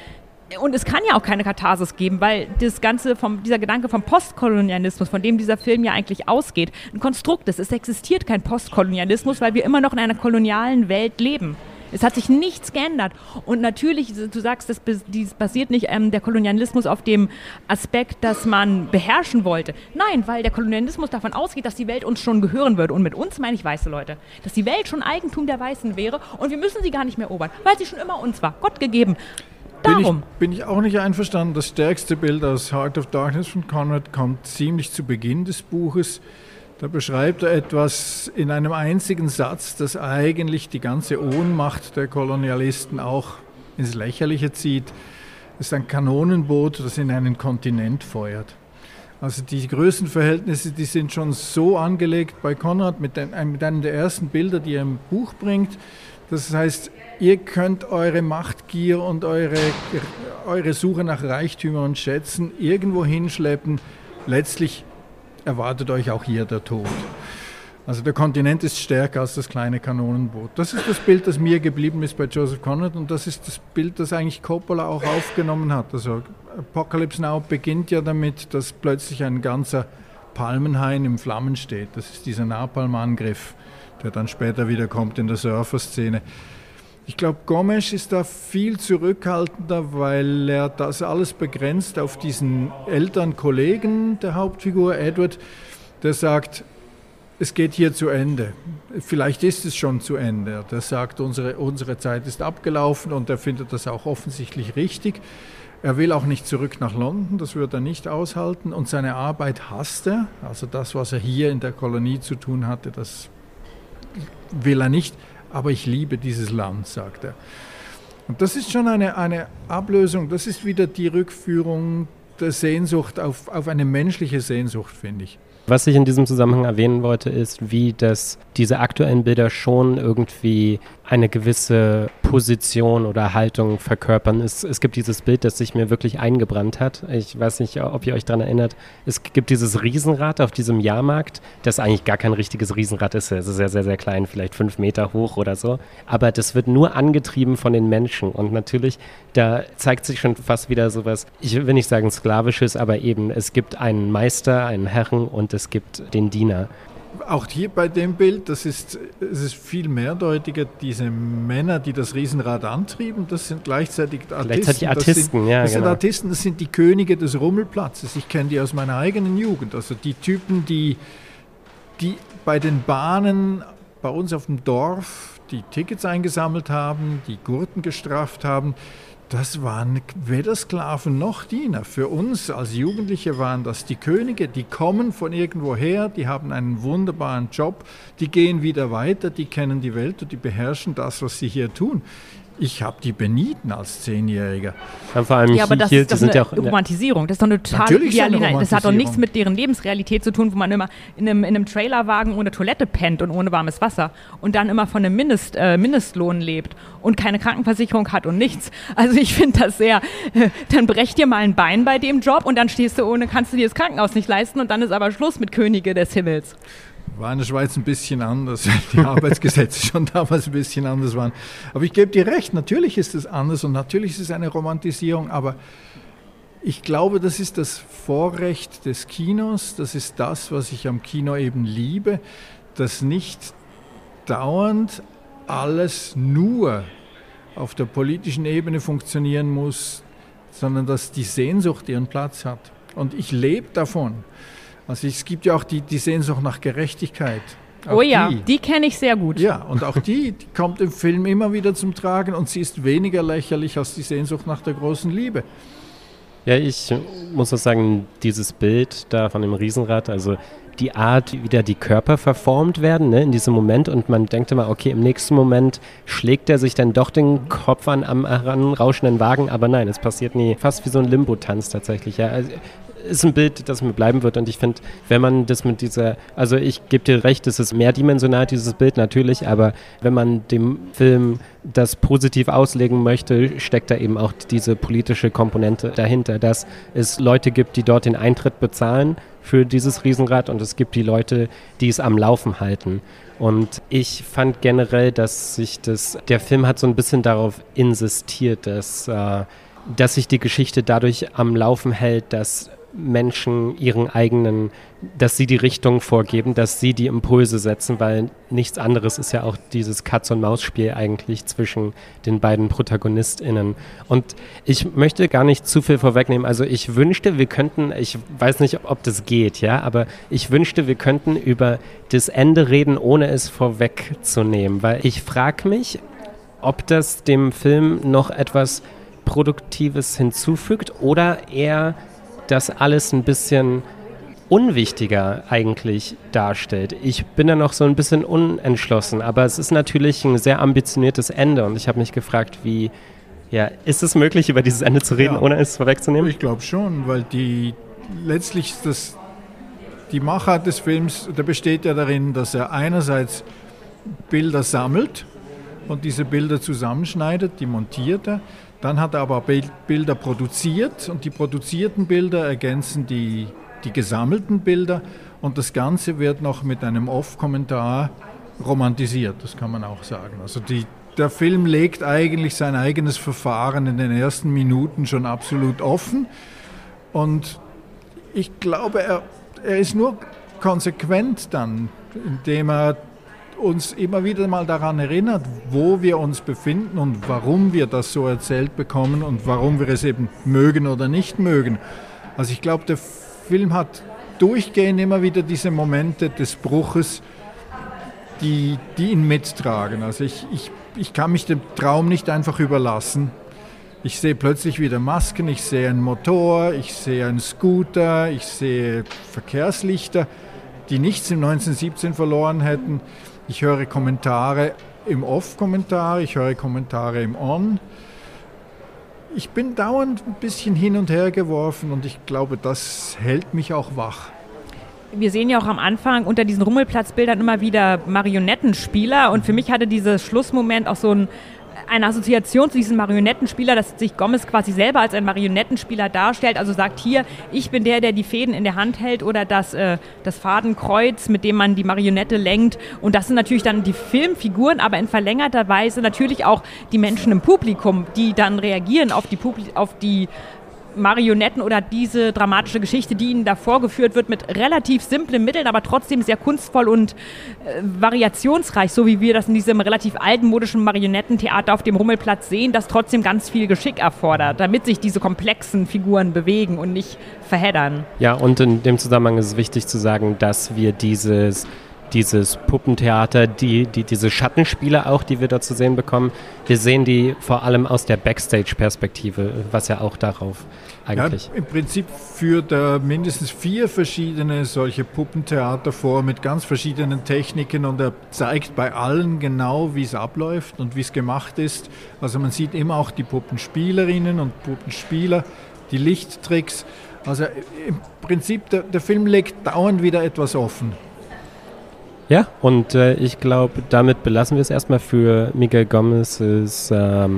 Und es kann ja auch keine Katharsis geben, weil das Ganze dieser Gedanke vom Postkolonialismus, von dem dieser Film ja eigentlich ausgeht, ein Konstrukt ist. Es existiert kein Postkolonialismus, weil wir immer noch in einer kolonialen Welt leben. Es hat sich nichts geändert. Und natürlich, du sagst, das basiert nicht der Kolonialismus auf dem Aspekt, dass man beherrschen wollte. Nein, weil der Kolonialismus davon ausgeht, dass die Welt uns schon gehören würde. Und mit uns meine ich weiße Leute. Dass die Welt schon Eigentum der Weißen wäre und wir müssen sie gar nicht mehr erobern, weil sie schon immer uns war. Gott gegeben. Darum. Bin ich auch nicht einverstanden. Das stärkste Bild aus Heart of Darkness von Conrad kommt ziemlich zu Beginn des Buches. Da beschreibt er etwas in einem einzigen Satz, das eigentlich die ganze Ohnmacht der Kolonialisten auch ins Lächerliche zieht. Das ist ein Kanonenboot, das in einen Kontinent feuert. Also die Größenverhältnisse, die sind schon so angelegt bei Conrad mit einem der ersten Bilder, die er im Buch bringt. Das heißt, ihr könnt eure Machtgier und eure Suche nach Reichtümern und Schätzen irgendwo hinschleppen. Letztlich erwartet euch auch hier der Tod. Also der Kontinent ist stärker als das kleine Kanonenboot. Das ist das Bild, das mir geblieben ist bei Joseph Conrad und das ist das Bild, das eigentlich Coppola auch aufgenommen hat. Also Apocalypse Now beginnt ja damit, dass plötzlich ein ganzer Palmenhain in Flammen steht. Das ist dieser Napalm-Angriff, der dann später wieder kommt in der Surfer-Szene. Ich glaube, Gomes ist da viel zurückhaltender, weil er das alles begrenzt auf diesen älteren Kollegen der Hauptfigur, Edward, der sagt, es geht hier zu Ende. Vielleicht ist es schon zu Ende. Der sagt, unsere Zeit ist abgelaufen und er findet das auch offensichtlich richtig. Er will auch nicht zurück nach London, das wird er nicht aushalten und seine Arbeit hasst er. Also das, was er hier in der Kolonie zu tun hatte, das will er nicht. Aber ich liebe dieses Land, sagt er. Und das ist schon eine Ablösung, das ist wieder die Rückführung der Sehnsucht auf eine menschliche Sehnsucht, finde ich. Was ich in diesem Zusammenhang erwähnen wollte, ist, wie diese aktuellen Bilder schon irgendwie eine gewisse Position oder Haltung verkörpern. Es gibt dieses Bild, das sich mir wirklich eingebrannt hat. Ich weiß nicht, ob ihr euch daran erinnert. Es gibt dieses Riesenrad auf diesem Jahrmarkt, das eigentlich gar kein richtiges Riesenrad ist. Es ist sehr, sehr, sehr klein, vielleicht 5 Meter hoch oder so. Aber das wird nur angetrieben von den Menschen. Und natürlich, da zeigt sich schon fast wieder sowas, ich will nicht sagen Sklavisches, aber eben, es gibt einen Meister, einen Herren und es gibt den Diener. Auch hier bei dem Bild, es ist viel mehrdeutiger, diese Männer, die das Riesenrad antrieben, das sind gleichzeitig Artisten. Das sind Artisten, das sind die Könige des Rummelplatzes. Ich kenne die aus meiner eigenen Jugend. Also die Typen, die bei den Bahnen bei uns auf dem Dorf die Tickets eingesammelt haben, die Gurten gestrafft haben, das waren weder Sklaven noch Diener. Für uns als Jugendliche waren das die Könige, die kommen von irgendwoher, die haben einen wunderbaren Job, die gehen wieder weiter, die kennen die Welt und die beherrschen das, was sie hier tun. Ich habe die benieden als 10-Jähriger. Ja, vor allem aber das ist doch eine Romantisierung. Das ist doch eine totale Idealisierung. Das hat doch nichts mit deren Lebensrealität zu tun, wo man immer in einem Trailerwagen ohne Toilette pennt und ohne warmes Wasser und dann immer von einem Mindestlohn lebt und keine Krankenversicherung hat und nichts. Also ich finde das sehr, dann brech dir mal ein Bein bei dem Job und dann stehst du kannst du dir das Krankenhaus nicht leisten und dann ist aber Schluss mit Könige des Himmels. War in der Schweiz ein bisschen anders, weil die Arbeitsgesetze schon damals ein bisschen anders waren. Aber ich gebe dir recht, natürlich ist es anders und natürlich ist es eine Romantisierung, aber ich glaube, das ist das Vorrecht des Kinos, das ist das, was ich am Kino eben liebe, dass nicht dauernd alles nur auf der politischen Ebene funktionieren muss, sondern dass die Sehnsucht ihren Platz hat. Und ich lebe davon. Also es gibt ja auch die Sehnsucht nach Gerechtigkeit. Auch die kenne ich sehr gut. Ja, und auch die kommt im Film immer wieder zum Tragen und sie ist weniger lächerlich als die Sehnsucht nach der großen Liebe. Ja, ich muss auch sagen, dieses Bild da von dem Riesenrad, also die Art, wie wieder die Körper verformt werden, ne, in diesem Moment und man denkt immer, okay, im nächsten Moment schlägt er sich dann doch den Kopf an am heranrauschenden Wagen, aber nein, es passiert nie. Fast wie so ein Limbo-Tanz tatsächlich, ja. Also, ist ein Bild, das mir bleiben wird und ich finde, wenn man das mit also ich gebe dir recht, es ist mehrdimensional, dieses Bild natürlich, aber wenn man dem Film das positiv auslegen möchte, steckt da eben auch diese politische Komponente dahinter, dass es Leute gibt, die dort den Eintritt bezahlen für dieses Riesenrad und es gibt die Leute, die es am Laufen halten. Und ich fand generell, dass der Film hat so ein bisschen darauf insistiert, dass dass sich die Geschichte dadurch am Laufen hält, dass Menschen dass sie die Richtung vorgeben, dass sie die Impulse setzen, weil nichts anderes ist ja auch dieses Katz-und-Maus-Spiel eigentlich zwischen den beiden ProtagonistInnen. Und ich möchte gar nicht zu viel vorwegnehmen. Also ich wünschte, ich weiß nicht, ob das geht, ja, aber ich wünschte, wir könnten über das Ende reden, ohne es vorwegzunehmen, weil ich frage mich, ob das dem Film noch etwas Produktives hinzufügt oder eher das alles ein bisschen unwichtiger eigentlich darstellt. Ich bin da noch so ein bisschen unentschlossen, aber es ist natürlich ein sehr ambitioniertes Ende und ich habe mich gefragt, ist es möglich, über dieses Ende zu reden, ohne es vorwegzunehmen? Ich glaube schon, weil die Machart des Films, der besteht ja darin, dass er einerseits Bilder sammelt und diese Bilder zusammenschneidet, die montiert er. Dann hat er aber Bilder produziert und die produzierten Bilder ergänzen die gesammelten Bilder und das Ganze wird noch mit einem Off-Kommentar romantisiert, das kann man auch sagen. Also der Film legt eigentlich sein eigenes Verfahren in den ersten Minuten schon absolut offen und ich glaube, er ist nur konsequent dann, indem er uns immer wieder mal daran erinnert, wo wir uns befinden und warum wir das so erzählt bekommen und warum wir es eben mögen oder nicht mögen. Also ich glaube, der Film hat durchgehend immer wieder diese Momente des Bruches, die ihn mittragen. Also ich kann mich dem Traum nicht einfach überlassen. Ich sehe plötzlich wieder Masken, ich sehe einen Motor, ich sehe einen Scooter, ich sehe Verkehrslichter, die nichts im 1917 verloren hätten. Ich höre Kommentare im Off-Kommentar, ich höre Kommentare im On. Ich bin dauernd ein bisschen hin und her geworfen und ich glaube, das hält mich auch wach. Wir sehen ja auch am Anfang unter diesen Rummelplatzbildern immer wieder Marionettenspieler und für mich hatte dieser Schlussmoment auch so eine Assoziation zu diesem Marionettenspieler, dass sich Gomez quasi selber als ein Marionettenspieler darstellt, also sagt hier, ich bin der die Fäden in der Hand hält oder das Fadenkreuz, mit dem man die Marionette lenkt und das sind natürlich dann die Filmfiguren, aber in verlängerter Weise natürlich auch die Menschen im Publikum, die dann reagieren auf die Marionetten oder diese dramatische Geschichte, die ihnen da vorgeführt wird mit relativ simplen Mitteln, aber trotzdem sehr kunstvoll und variationsreich, so wie wir das in diesem relativ altmodischen Marionettentheater auf dem Rummelplatz sehen, das trotzdem ganz viel Geschick erfordert, damit sich diese komplexen Figuren bewegen und nicht verheddern. Ja, und in dem Zusammenhang ist es wichtig zu sagen, dass wir dieses Puppentheater, diese Schattenspiele auch, die wir da zu sehen bekommen, wir sehen die vor allem aus der Backstage-Perspektive, was ja auch darauf eigentlich... Ja, im Prinzip führt er mindestens 4 verschiedene solche Puppentheater vor mit ganz verschiedenen Techniken und er zeigt bei allen genau, wie es abläuft und wie es gemacht ist. Also man sieht immer auch die Puppenspielerinnen und Puppenspieler, die Lichttricks. Also im Prinzip, der Film legt dauernd wieder etwas offen. Ja, und ich glaube, damit belassen wir es erstmal für Miguel Gomez's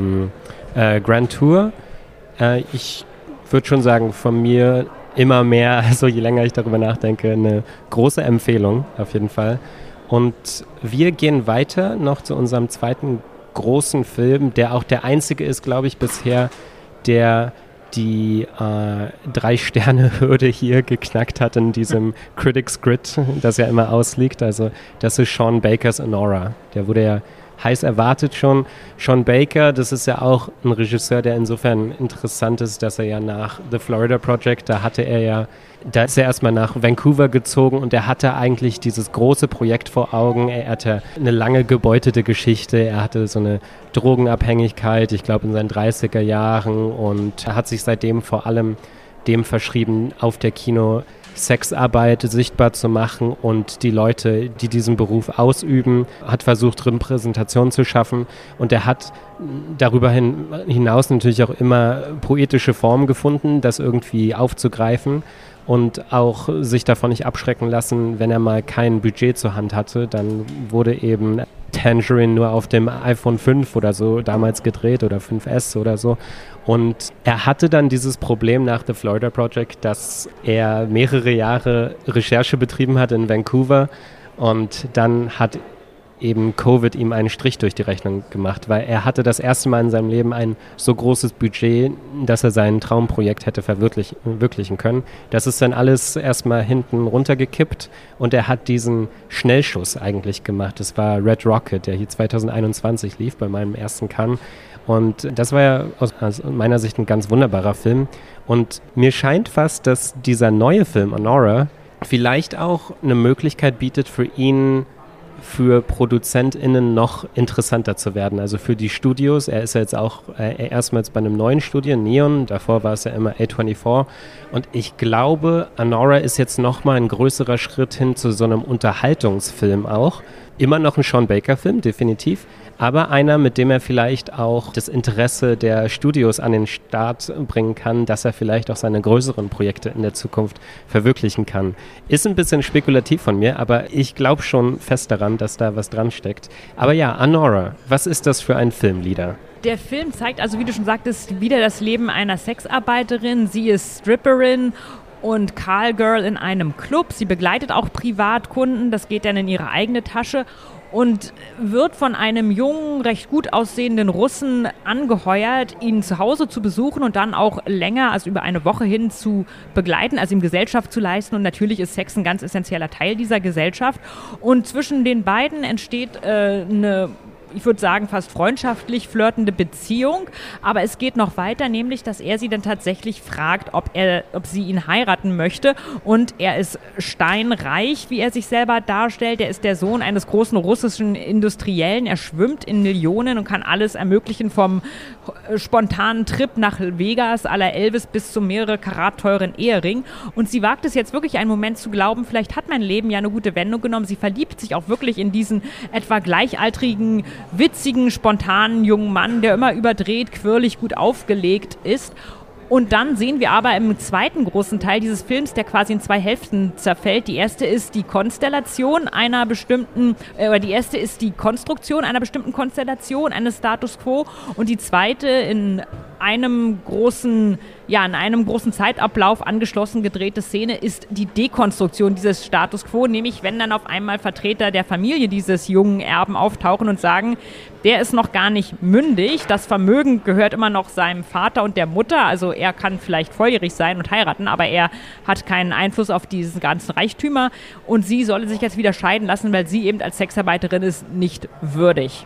Grand Tour. Ich würde schon sagen, von mir immer mehr, also je länger ich darüber nachdenke, eine große Empfehlung auf jeden Fall. Und wir gehen weiter noch zu unserem zweiten großen Film, der auch der einzige ist, glaube ich, bisher, der die 3-Sterne-Hürde hier geknackt hat in diesem Critics Grid, das ja immer ausliegt. Also das ist Sean Bakers Anora. Der wurde ja heiß erwartet schon. Sean Baker, das ist ja auch ein Regisseur, der insofern interessant ist, dass er ja nach The Florida Project, da ist er erstmal nach Vancouver gezogen und er hatte eigentlich dieses große Projekt vor Augen. Er hatte eine lange gebeutete Geschichte, er hatte so eine Drogenabhängigkeit, ich glaube in seinen 30er Jahren und er hat sich seitdem vor allem dem verschrieben, auf der Sexarbeit sichtbar zu machen und die Leute, die diesen Beruf ausüben, hat versucht, Repräsentation zu schaffen und er hat darüber hinaus natürlich auch immer poetische Formen gefunden, das irgendwie aufzugreifen und auch sich davon nicht abschrecken lassen, wenn er mal kein Budget zur Hand hatte, dann wurde eben Tangerine nur auf dem iPhone 5 oder so damals gedreht oder 5S oder so. Und er hatte dann dieses Problem nach The Florida Project, dass er mehrere Jahre Recherche betrieben hat in Vancouver und dann hat eben Covid ihm einen Strich durch die Rechnung gemacht, weil er hatte das erste Mal in seinem Leben ein so großes Budget, dass er sein Traumprojekt hätte verwirklichen können. Das ist dann alles erstmal hinten runtergekippt und er hat diesen Schnellschuss eigentlich gemacht. Das war Red Rocket, der hier 2021 lief bei meinem ersten Cannes. Und das war ja aus meiner Sicht ein ganz wunderbarer Film. Und mir scheint fast, dass dieser neue Film, Anora, vielleicht auch eine Möglichkeit bietet für ihn, für ProduzentInnen noch interessanter zu werden. Also für die Studios. Er ist ja jetzt auch erstmals bei einem neuen Studio, Neon. Davor war es ja immer A24. Und ich glaube, Anora ist jetzt nochmal ein größerer Schritt hin zu so einem Unterhaltungsfilm auch. Immer noch ein Sean Baker-Film, definitiv. Aber einer, mit dem er vielleicht auch das Interesse der Studios an den Start bringen kann, dass er vielleicht auch seine größeren Projekte in der Zukunft verwirklichen kann. Ist ein bisschen spekulativ von mir, aber ich glaube schon fest daran, dass da was dran steckt. Aber ja, Anora, was ist das für ein Film, Lida? Der Film zeigt also, wie du schon sagtest, wieder das Leben einer Sexarbeiterin. Sie ist Stripperin und Callgirl in einem Club. Sie begleitet auch Privatkunden, das geht dann in ihre eigene Tasche und wird von einem jungen, recht gut aussehenden Russen angeheuert, ihn zu Hause zu besuchen und dann auch länger, also über eine Woche hin zu begleiten, also ihm Gesellschaft zu leisten. Und natürlich ist Sex ein ganz essentieller Teil dieser Gesellschaft. Und zwischen den beiden entsteht eine, ich würde sagen, fast freundschaftlich flirtende Beziehung. Aber es geht noch weiter, nämlich, dass er sie dann tatsächlich fragt, ob sie ihn heiraten möchte. Und er ist steinreich, wie er sich selber darstellt. Er ist der Sohn eines großen russischen Industriellen. Er schwimmt in Millionen und kann alles ermöglichen, vom spontanen Trip nach Vegas à la Elvis bis zum mehrere Karat teuren Ehering. Und sie wagt es jetzt wirklich einen Moment zu glauben, vielleicht hat mein Leben ja eine gute Wendung genommen. Sie verliebt sich auch wirklich in diesen etwa gleichaltrigen, witzigen, spontanen jungen Mann, der immer überdreht, quirlig, gut aufgelegt ist. Und dann sehen wir aber im zweiten großen Teil dieses Films, der quasi in zwei Hälften zerfällt. Die erste ist die Konstruktion einer bestimmten Konstellation, eines Status Quo. Und die zweite in einem großen Zeitablauf angeschlossen gedrehte Szene ist die Dekonstruktion dieses Status Quo, nämlich wenn dann auf einmal Vertreter der Familie dieses jungen Erben auftauchen und sagen, der ist noch gar nicht mündig, das Vermögen gehört immer noch seinem Vater und der Mutter, also er kann vielleicht volljährig sein und heiraten, aber er hat keinen Einfluss auf diese ganzen Reichtümer und sie solle sich jetzt wieder scheiden lassen, weil sie eben als Sexarbeiterin ist nicht würdig.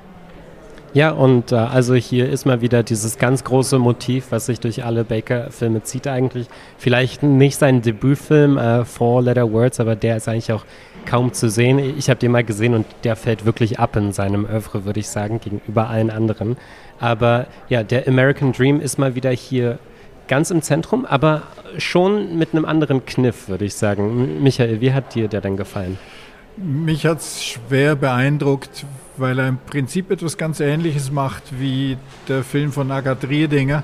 Ja, und also hier ist mal wieder dieses ganz große Motiv, was sich durch alle Baker-Filme zieht eigentlich. Vielleicht nicht sein Debütfilm, Four Letter Words, aber der ist eigentlich auch kaum zu sehen. Ich habe den mal gesehen und der fällt wirklich ab in seinem Oeuvre, würde ich sagen, gegenüber allen anderen. Aber ja, der American Dream ist mal wieder hier ganz im Zentrum, aber schon mit einem anderen Kniff, würde ich sagen. Michael, wie hat dir der denn gefallen? Mich hat es schwer beeindruckt, weil er im Prinzip etwas ganz Ähnliches macht wie der Film von Agathe Riedinger.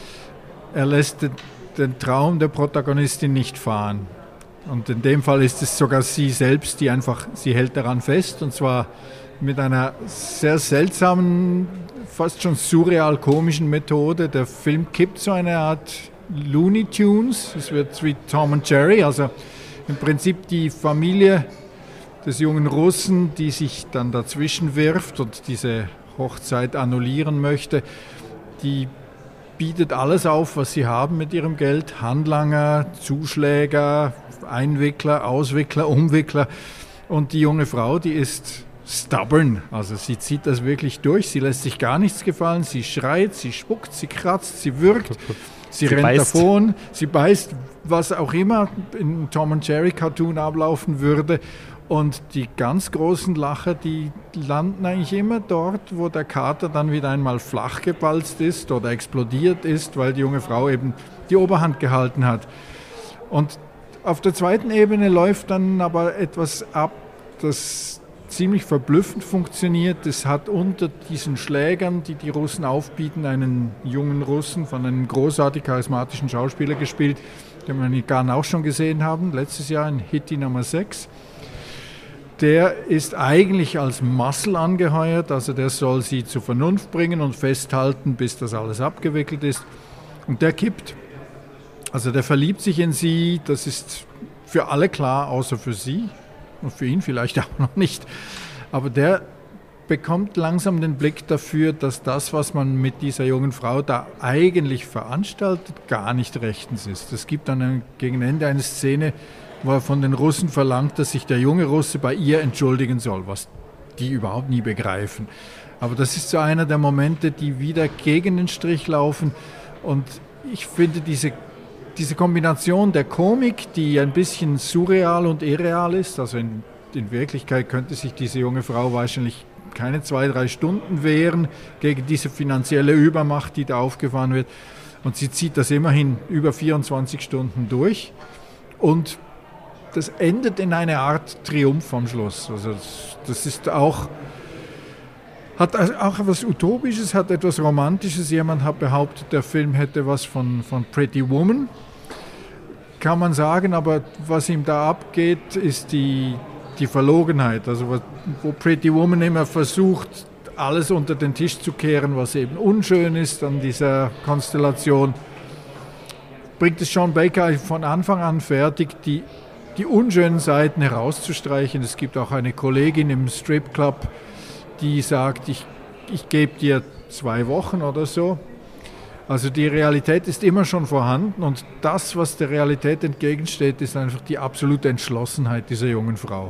Er lässt den Traum der Protagonistin nicht fahren. Und in dem Fall ist es sogar sie selbst, sie hält daran fest, und zwar mit einer sehr seltsamen, fast schon surreal komischen Methode. Der Film kippt so eine Art Looney Tunes, es wird wie Tom und Jerry, also im Prinzip die Familie des jungen Russen, die sich dann dazwischen wirft und diese Hochzeit annullieren möchte, die bietet alles auf, was sie haben mit ihrem Geld. Handlanger, Zuschläger, Einwickler, Auswickler, Umwickler. Und die junge Frau, die ist stubborn. Also sie zieht das wirklich durch. Sie lässt sich gar nichts gefallen. Sie schreit, sie spuckt, sie kratzt, sie würgt. Sie rennt beißt davon, sie beißt, was auch immer in Tom und Jerry Cartoon ablaufen würde. Und die ganz großen Lacher, die landen eigentlich immer dort, wo der Kater dann wieder einmal flach gebalzt ist oder explodiert ist, weil die junge Frau eben die Oberhand gehalten hat. Und auf der zweiten Ebene läuft dann aber etwas ab, das ziemlich verblüffend funktioniert. Es hat unter diesen Schlägern, die die Russen aufbieten, einen jungen Russen von einem großartig charismatischen Schauspieler gespielt, den wir in Cannes auch schon gesehen haben, letztes Jahr in Hitty Nummer 6. Der ist eigentlich als Muscle angeheuert, also der soll sie zur Vernunft bringen und festhalten, bis das alles abgewickelt ist. Und der kippt. Also der verliebt sich in sie, das ist für alle klar, außer für sie und für ihn vielleicht auch noch nicht. Aber der bekommt langsam den Blick dafür, dass das, was man mit dieser jungen Frau da eigentlich veranstaltet, gar nicht rechtens ist. Es gibt dann gegen Ende eine Szene, wo er von den Russen verlangt, dass sich der junge Russe bei ihr entschuldigen soll, was die überhaupt nie begreifen. Aber das ist so einer der Momente, die wieder gegen den Strich laufen. Und ich finde diese Kombination der Komik, die ein bisschen surreal und irreal ist, also in Wirklichkeit könnte sich diese junge Frau wahrscheinlich keine 2-3 Stunden wehren gegen diese finanzielle Übermacht, die da aufgefahren wird. Und sie zieht das immerhin über 24 Stunden durch. Und das endet in einer Art Triumph am Schluss. Also das ist auch, hat auch etwas Utopisches, hat etwas Romantisches. Jemand hat behauptet, der Film hätte was von Pretty Woman. Kann man sagen, aber was ihm da abgeht, ist die Verlogenheit. Also wo Pretty Woman immer versucht, alles unter den Tisch zu kehren, was eben unschön ist an dieser Konstellation, bringt es Sean Baker von Anfang an fertig, die unschönen Seiten herauszustreichen. Es gibt auch eine Kollegin im Stripclub, die sagt, ich gebe dir 2 Wochen oder so. Also die Realität ist immer schon vorhanden und das, was der Realität entgegensteht, ist einfach die absolute Entschlossenheit dieser jungen Frau.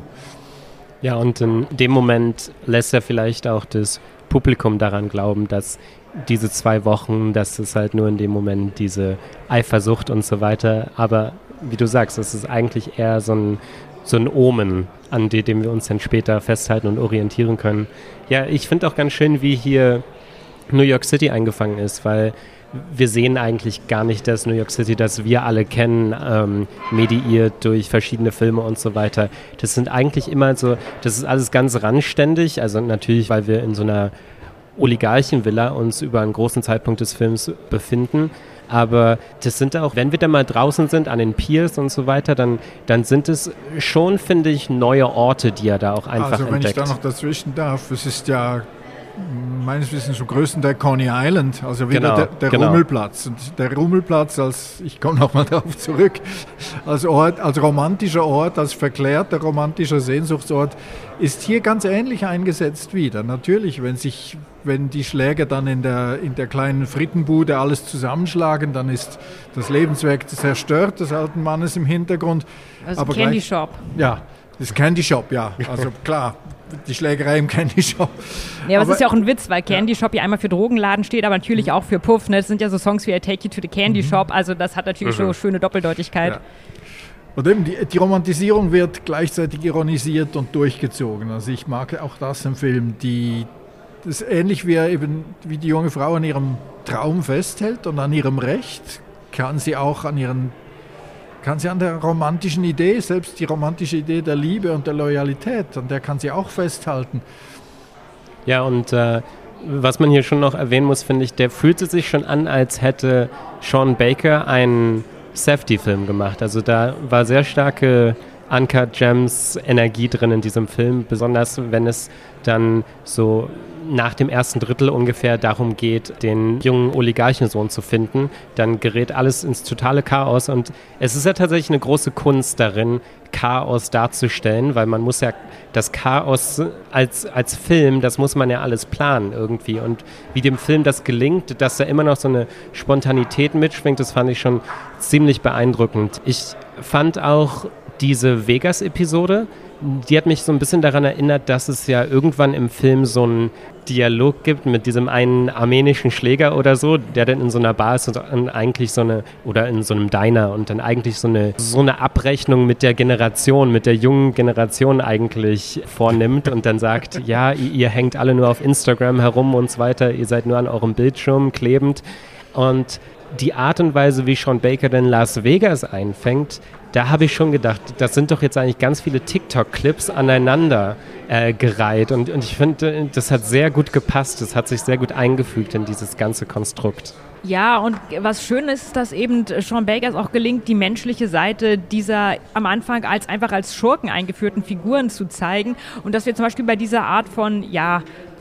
Ja, und in dem Moment lässt er vielleicht auch das Publikum daran glauben, dass diese 2 Wochen, dass es halt nur in dem Moment diese Eifersucht und so weiter, aber wie du sagst, es ist eigentlich eher so ein Omen, an dem wir uns dann später festhalten und orientieren können. Ja, ich finde auch ganz schön, wie hier New York City eingefangen ist, weil wir sehen eigentlich gar nicht das New York City, das wir alle kennen, mediiert durch verschiedene Filme und so weiter. Das sind eigentlich immer so, das ist alles ganz randständig, also natürlich, weil wir in so einer Oligarchenvilla uns über einen großen Zeitpunkt des Films befinden, aber das sind auch, wenn wir da mal draußen sind an den Piers und so weiter, dann sind es schon, finde ich, neue Orte, die er da auch einfach entdeckt. Also wenn ich da noch dazwischen darf, es ist ja meines Wissens zum größten Teil Coney Island, also wieder der Rummelplatz. Und der Rummelplatz, ich komme nochmal darauf zurück, als Ort, als romantischer Ort, als verklärter romantischer Sehnsuchtsort, ist hier ganz ähnlich eingesetzt wieder. Natürlich, wenn die Schläger dann in der kleinen Frittenbude alles zusammenschlagen, dann ist das Lebenswerk zerstört des alten Mannes im Hintergrund. Also aber Candy Shop. Ja, das Candy Shop, ja. Also klar. Die Schlägerei im Candy Shop. Ja, aber es ist ja auch ein Witz, weil Candy Shop ja einmal für Drogenladen steht, aber natürlich auch für Puff. Ne? Das sind ja so Songs wie I Take You to the Candy Shop, also das hat natürlich schon schöne Doppeldeutigkeit. Ja. Und eben die Romantisierung wird gleichzeitig ironisiert und durchgezogen. Also ich mag auch das im Film. Das ist ähnlich wie die junge Frau an ihrem Traum festhält und an ihrem Recht, kann sie an der romantischen Idee, selbst die romantische Idee der Liebe und der Loyalität, an der kann sie auch festhalten. Ja, und was man hier schon noch erwähnen muss, finde ich, der fühlte sich schon an, als hätte Sean Baker einen Safdie-Film gemacht. Also da war sehr starke Uncut Gems Energie drin in diesem Film, besonders wenn es dann so nach dem ersten Drittel ungefähr darum geht, den jungen Oligarchensohn zu finden, dann gerät alles ins totale Chaos und es ist ja tatsächlich eine große Kunst darin, Chaos darzustellen, weil man muss ja das Chaos als Film, das muss man ja alles planen irgendwie und wie dem Film das gelingt, dass da immer noch so eine Spontanität mitschwingt, das fand ich schon ziemlich beeindruckend. Ich fand auch diese Vegas-Episode, die hat mich so ein bisschen daran erinnert, dass es ja irgendwann im Film so einen Dialog gibt mit diesem einen armenischen Schläger oder so, der dann in so einer Bar ist und eigentlich oder in so einem Diner und dann eigentlich so eine Abrechnung mit der Generation, mit der jungen Generation eigentlich vornimmt und dann sagt, ja, ihr hängt alle nur auf Instagram herum und so weiter, ihr seid nur an eurem Bildschirm klebend und die Art und Weise, wie Sean Baker denn Las Vegas einfängt, da habe ich schon gedacht, das sind doch jetzt eigentlich ganz viele TikTok-Clips aneinander gereiht und ich finde, das hat sehr gut gepasst, das hat sich sehr gut eingefügt in dieses ganze Konstrukt. Ja, und was schön ist, dass eben Sean Baker es auch gelingt, die menschliche Seite dieser am Anfang einfach als Schurken eingeführten Figuren zu zeigen und dass wir zum Beispiel bei dieser Art von,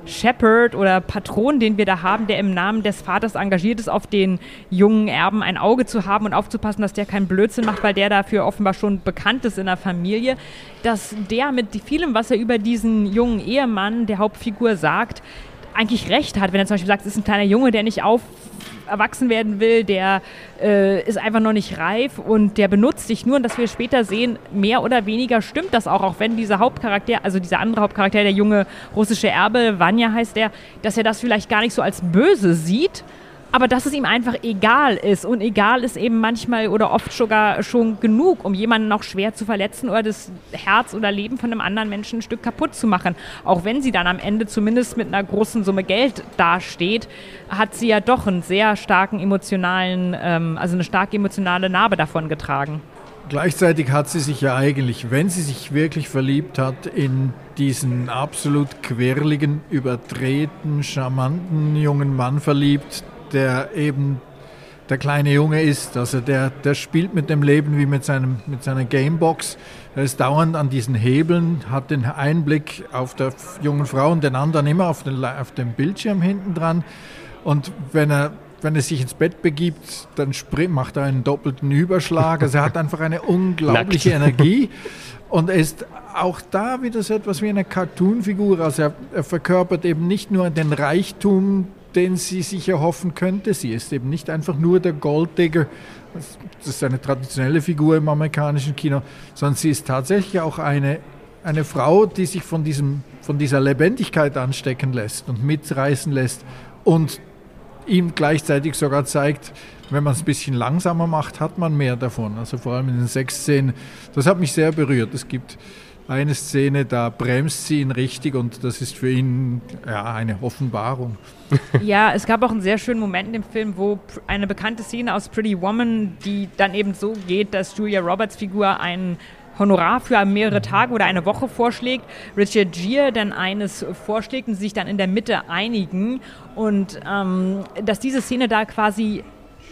Shepherd oder Patron, den wir da haben, der im Namen des Vaters engagiert ist, auf den jungen Erben ein Auge zu haben und aufzupassen, dass der keinen Blödsinn macht, weil der dafür offenbar schon bekannt ist in der Familie, dass der mit vielem, was er über diesen jungen Ehemann der Hauptfigur sagt, eigentlich recht hat, wenn er zum Beispiel sagt, es ist ein kleiner Junge, der nicht erwachsen werden will, der ist einfach noch nicht reif und der benutzt sich nur, und dass wir später sehen, mehr oder weniger stimmt das auch wenn dieser Hauptcharakter, also dieser andere Hauptcharakter, der junge russische Erbe, Vanya heißt der, dass er das vielleicht gar nicht so als böse sieht, aber dass es ihm einfach egal ist. Und egal ist eben manchmal oder oft sogar schon genug, um jemanden noch schwer zu verletzen oder das Herz oder Leben von einem anderen Menschen ein Stück kaputt zu machen. Auch wenn sie dann am Ende zumindest mit einer großen Summe Geld dasteht, hat sie ja doch einen sehr starken emotionalen, also eine starke emotionale Narbe davon getragen. Gleichzeitig hat sie sich ja eigentlich, wenn sie sich wirklich verliebt hat, in diesen absolut quirligen, überdrehten, charmanten jungen Mann verliebt, der eben der kleine Junge ist. Also der spielt mit dem Leben wie mit seiner Gamebox. Er ist dauernd an diesen Hebeln, hat den Einblick auf der jungen Frau und den anderen immer auf dem Bildschirm hinten dran. Und wenn er sich ins Bett begibt, dann macht er einen doppelten Überschlag. Also er hat einfach eine unglaubliche Energie. Und er ist auch da wieder so etwas wie eine Cartoon-Figur. Also er verkörpert eben nicht nur den Reichtum, den sie sich erhoffen könnte. Sie ist eben nicht einfach nur der Golddigger, das ist eine traditionelle Figur im amerikanischen Kino, sondern sie ist tatsächlich auch eine Frau, die sich von dieser Lebendigkeit anstecken lässt und mitreißen lässt und ihm gleichzeitig sogar zeigt, wenn man es ein bisschen langsamer macht, hat man mehr davon. Also vor allem in den Sexszenen. Das hat mich sehr berührt. Es gibt eine Szene, da bremst sie ihn richtig und das ist für ihn eine Offenbarung. Ja, es gab auch einen sehr schönen Moment in dem Film, wo eine bekannte Szene aus Pretty Woman, die dann eben so geht, dass Julia Roberts Figur ein Honorar für mehrere Tage oder eine Woche vorschlägt, Richard Gere dann eines vorschlägt und sie sich dann in der Mitte einigen und dass diese Szene da quasi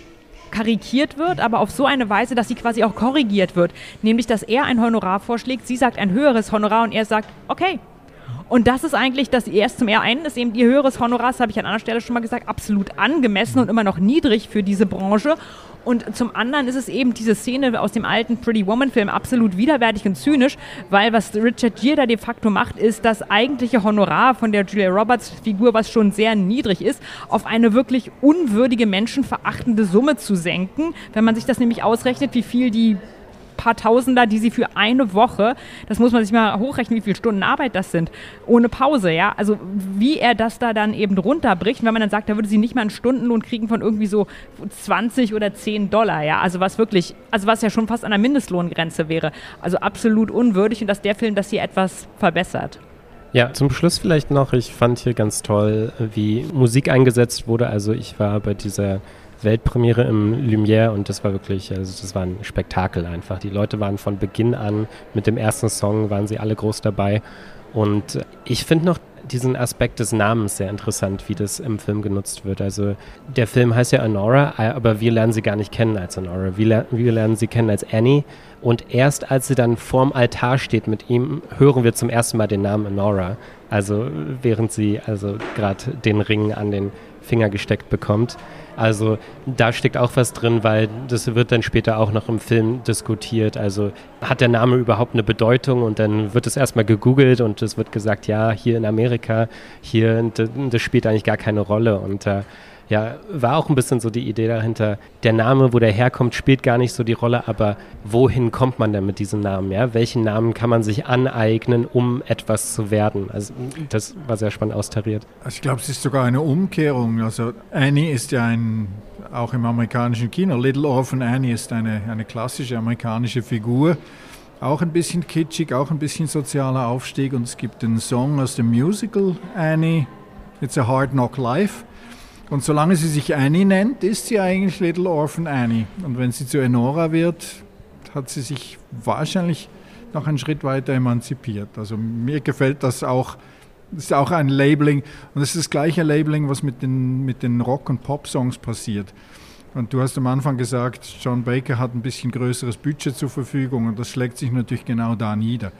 karikiert wird, aber auf so eine Weise, dass sie quasi auch korrigiert wird. Nämlich, dass er ein Honorar vorschlägt, sie sagt ein höheres Honorar und er sagt, okay. Und das ist eigentlich, dass erst zum einen ist eben ihr höheres Honorar, das habe ich an anderer Stelle schon mal gesagt, absolut angemessen und immer noch niedrig für diese Branche. Und zum anderen ist es eben diese Szene aus dem alten Pretty Woman-Film absolut widerwärtig und zynisch, weil was Richard Gere da de facto macht, ist das eigentliche Honorar von der Julia Roberts-Figur, was schon sehr niedrig ist, auf eine wirklich unwürdige, menschenverachtende Summe zu senken. Wenn man sich das nämlich ausrechnet, wie viel die paar Tausender, die sie für eine Woche, das muss man sich mal hochrechnen, wie viele Stunden Arbeit das sind, ohne Pause, ja, also wie er das da dann eben runterbricht, wenn man dann sagt, da würde sie nicht mal einen Stundenlohn kriegen von irgendwie so 20 oder $10, ja, also was ja schon fast an der Mindestlohngrenze wäre, also absolut unwürdig und dass der Film das hier etwas verbessert. Ja, zum Schluss vielleicht noch, ich fand hier ganz toll, wie Musik eingesetzt wurde, also ich war bei dieser Weltpremiere im Lumière und das war wirklich, also das war ein Spektakel einfach. Die Leute waren von Beginn an, mit dem ersten Song waren sie alle groß dabei und ich finde noch diesen Aspekt des Namens sehr interessant, wie das im Film genutzt wird. Also der Film heißt ja Honora, aber wir lernen sie gar nicht kennen als Honora. Wir lernen sie kennen als Annie und erst als sie dann vorm Altar steht mit ihm, hören wir zum ersten Mal den Namen Honora. Also während sie also gerade den Ring an den Finger gesteckt bekommt. Also da steckt auch was drin, weil das wird dann später auch noch im Film diskutiert. Also hat der Name überhaupt eine Bedeutung? Und dann wird es erstmal gegoogelt und es wird gesagt, ja, hier in Amerika, das spielt eigentlich gar keine Rolle. Und ja, war auch ein bisschen so die Idee dahinter, der Name, wo der herkommt, spielt gar nicht so die Rolle, aber wohin kommt man denn mit diesem Namen? Ja? Welchen Namen kann man sich aneignen, um etwas zu werden? Also das war sehr spannend austariert. Also ich glaube, es ist sogar eine Umkehrung. Also Annie ist ja auch im amerikanischen Kino, Little Orphan Annie ist eine klassische amerikanische Figur. Auch ein bisschen kitschig, auch ein bisschen sozialer Aufstieg und es gibt den Song aus dem Musical Annie, It's a Hard Knock Life. Und solange sie sich Annie nennt, ist sie eigentlich Little Orphan Annie. Und wenn sie zu Honora wird, hat sie sich wahrscheinlich noch einen Schritt weiter emanzipiert. Also mir gefällt das auch. Das ist auch ein Labeling. Und es ist das gleiche Labeling, was mit den Rock- und Pop-Songs passiert. Und du hast am Anfang gesagt, John Baker hat ein bisschen größeres Budget zur Verfügung. Und das schlägt sich natürlich genau da nieder.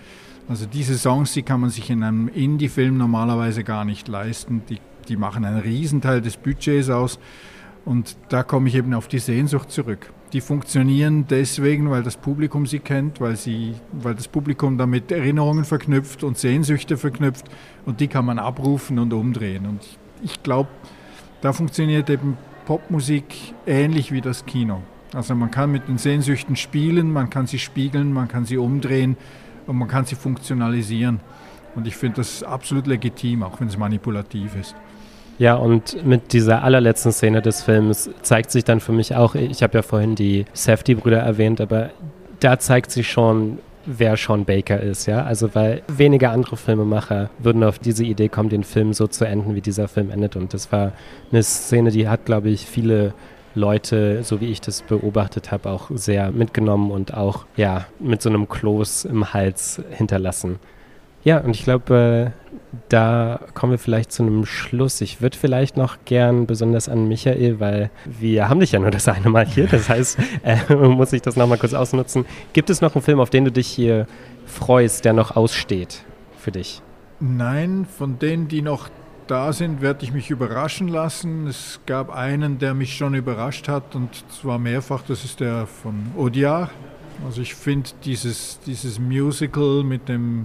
Also diese Songs, die kann man sich in einem Indie-Film normalerweise gar nicht leisten. Die machen einen Riesenteil des Budgets aus. Und da komme ich eben auf die Sehnsucht zurück. Die funktionieren deswegen, weil das Publikum sie kennt, weil das Publikum damit Erinnerungen verknüpft und Sehnsüchte verknüpft. Und die kann man abrufen und umdrehen. Und ich glaube, da funktioniert eben Popmusik ähnlich wie das Kino. Also man kann mit den Sehnsüchten spielen, man kann sie spiegeln, man kann sie umdrehen und man kann sie funktionalisieren. Und ich finde das absolut legitim, auch wenn es manipulativ ist. Ja, und mit dieser allerletzten Szene des Films zeigt sich dann für mich auch, ich habe ja vorhin die Safdie-Brüder erwähnt, aber da zeigt sich schon, wer Sean Baker ist, ja, also weil wenige andere Filmemacher würden auf diese Idee kommen, den Film so zu enden, wie dieser Film endet, und das war eine Szene, die hat, glaube ich, viele Leute, so wie ich das beobachtet habe, auch sehr mitgenommen und auch, ja, mit so einem Kloß im Hals hinterlassen. Ja, und ich glaube, da kommen wir vielleicht zu einem Schluss. Ich würde vielleicht noch gern, besonders an Michael, weil wir haben dich ja nur das eine Mal hier, das heißt, muss ich das nochmal kurz ausnutzen. Gibt es noch einen Film, auf den du dich hier freust, der noch aussteht für dich? Nein, von denen, die noch da sind, werde ich mich überraschen lassen. Es gab einen, der mich schon überrascht hat, und zwar mehrfach, das ist der von Audiard. Also ich finde dieses Musical mit dem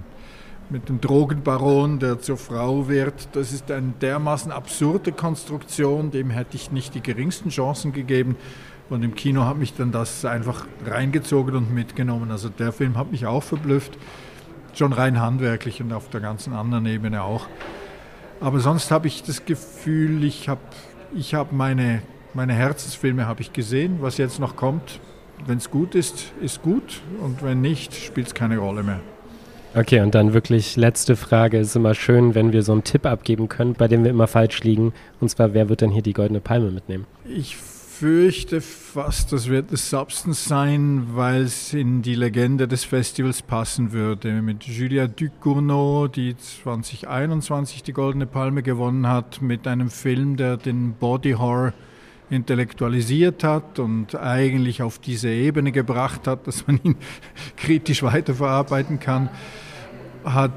Drogenbaron, der zur Frau wird, das ist eine dermaßen absurde Konstruktion, dem hätte ich nicht die geringsten Chancen gegeben. Und im Kino hat mich dann das einfach reingezogen und mitgenommen. Also der Film hat mich auch verblüfft, schon rein handwerklich und auf der ganzen anderen Ebene auch. Aber sonst habe ich das Gefühl, ich habe meine Herzensfilme habe ich gesehen. Was jetzt noch kommt, wenn es gut ist, ist gut. Und wenn nicht, spielt es keine Rolle mehr. Okay, und dann wirklich letzte Frage. Es ist immer schön, wenn wir so einen Tipp abgeben können, bei dem wir immer falsch liegen. Und zwar, wer wird denn hier die Goldene Palme mitnehmen? Ich fürchte fast, das wird The Substance sein, weil es in die Legende des Festivals passen würde. Mit Julia Ducournau, die 2021 die Goldene Palme gewonnen hat, mit einem Film, der den Body Horror intellektualisiert hat und eigentlich auf diese Ebene gebracht hat, dass man ihn kritisch weiterverarbeiten kann, hat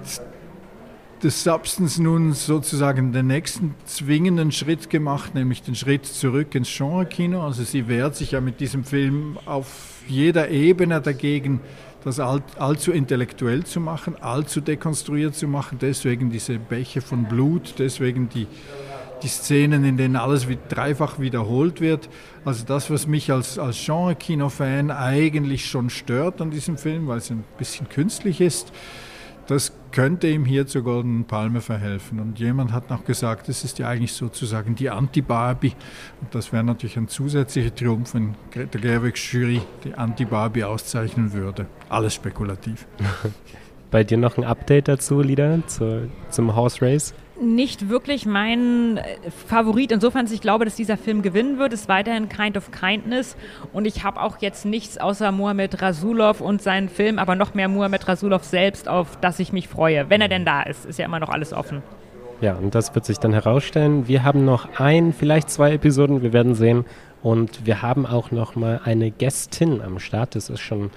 The Substance nun sozusagen den nächsten zwingenden Schritt gemacht, nämlich den Schritt zurück ins Genre-Kino. Also sie wehrt sich ja mit diesem Film auf jeder Ebene dagegen, das allzu intellektuell zu machen, allzu dekonstruiert zu machen, deswegen diese Bäche von Blut, deswegen die Szenen, in denen alles dreifach wiederholt wird. Also das, was mich als Genre-Kino-Fan eigentlich schon stört an diesem Film, weil es ein bisschen künstlich ist, das könnte ihm hier zur Goldenen Palme verhelfen. Und jemand hat noch gesagt, das ist ja eigentlich sozusagen die Anti-Barbie. Und das wäre natürlich ein zusätzlicher Triumph, wenn Greta Gerwigs Jury die Anti-Barbie auszeichnen würde. Alles spekulativ. Bei dir noch ein Update dazu, Lida, zum Horse Race? Nicht wirklich mein Favorit, insofern, dass ich glaube, dass dieser Film gewinnen wird, ist weiterhin Kind of Kindness, und ich habe auch jetzt nichts außer Mohamed Rasulov und seinen Film, aber noch mehr Mohamed Rasulov selbst, auf das ich mich freue, wenn er denn da ist ja immer noch alles offen. Ja, und das wird sich dann herausstellen. Wir haben noch vielleicht 2 Episoden, wir werden sehen, und wir haben auch noch mal eine Gästin am Start, das ist schon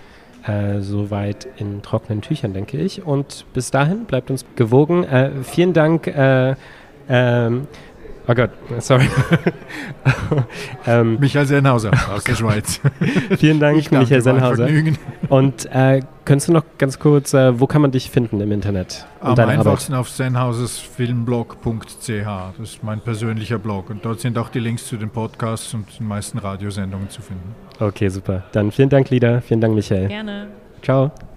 soweit in trockenen Tüchern, denke ich. Und bis dahin bleibt uns gewogen. Vielen Dank. Oh Gott, sorry. Michael Sennhauser aus der Schweiz. Vielen Dank, Michael Sennhauser. Und könntest du noch ganz kurz, wo kann man dich finden im Internet? Am einfachsten auf sennhausersfilmblog.ch. Das ist mein persönlicher Blog. Und dort sind auch die Links zu den Podcasts und den meisten Radiosendungen zu finden. Okay, super. Dann vielen Dank, Lida. Vielen Dank, Michael. Gerne. Ciao.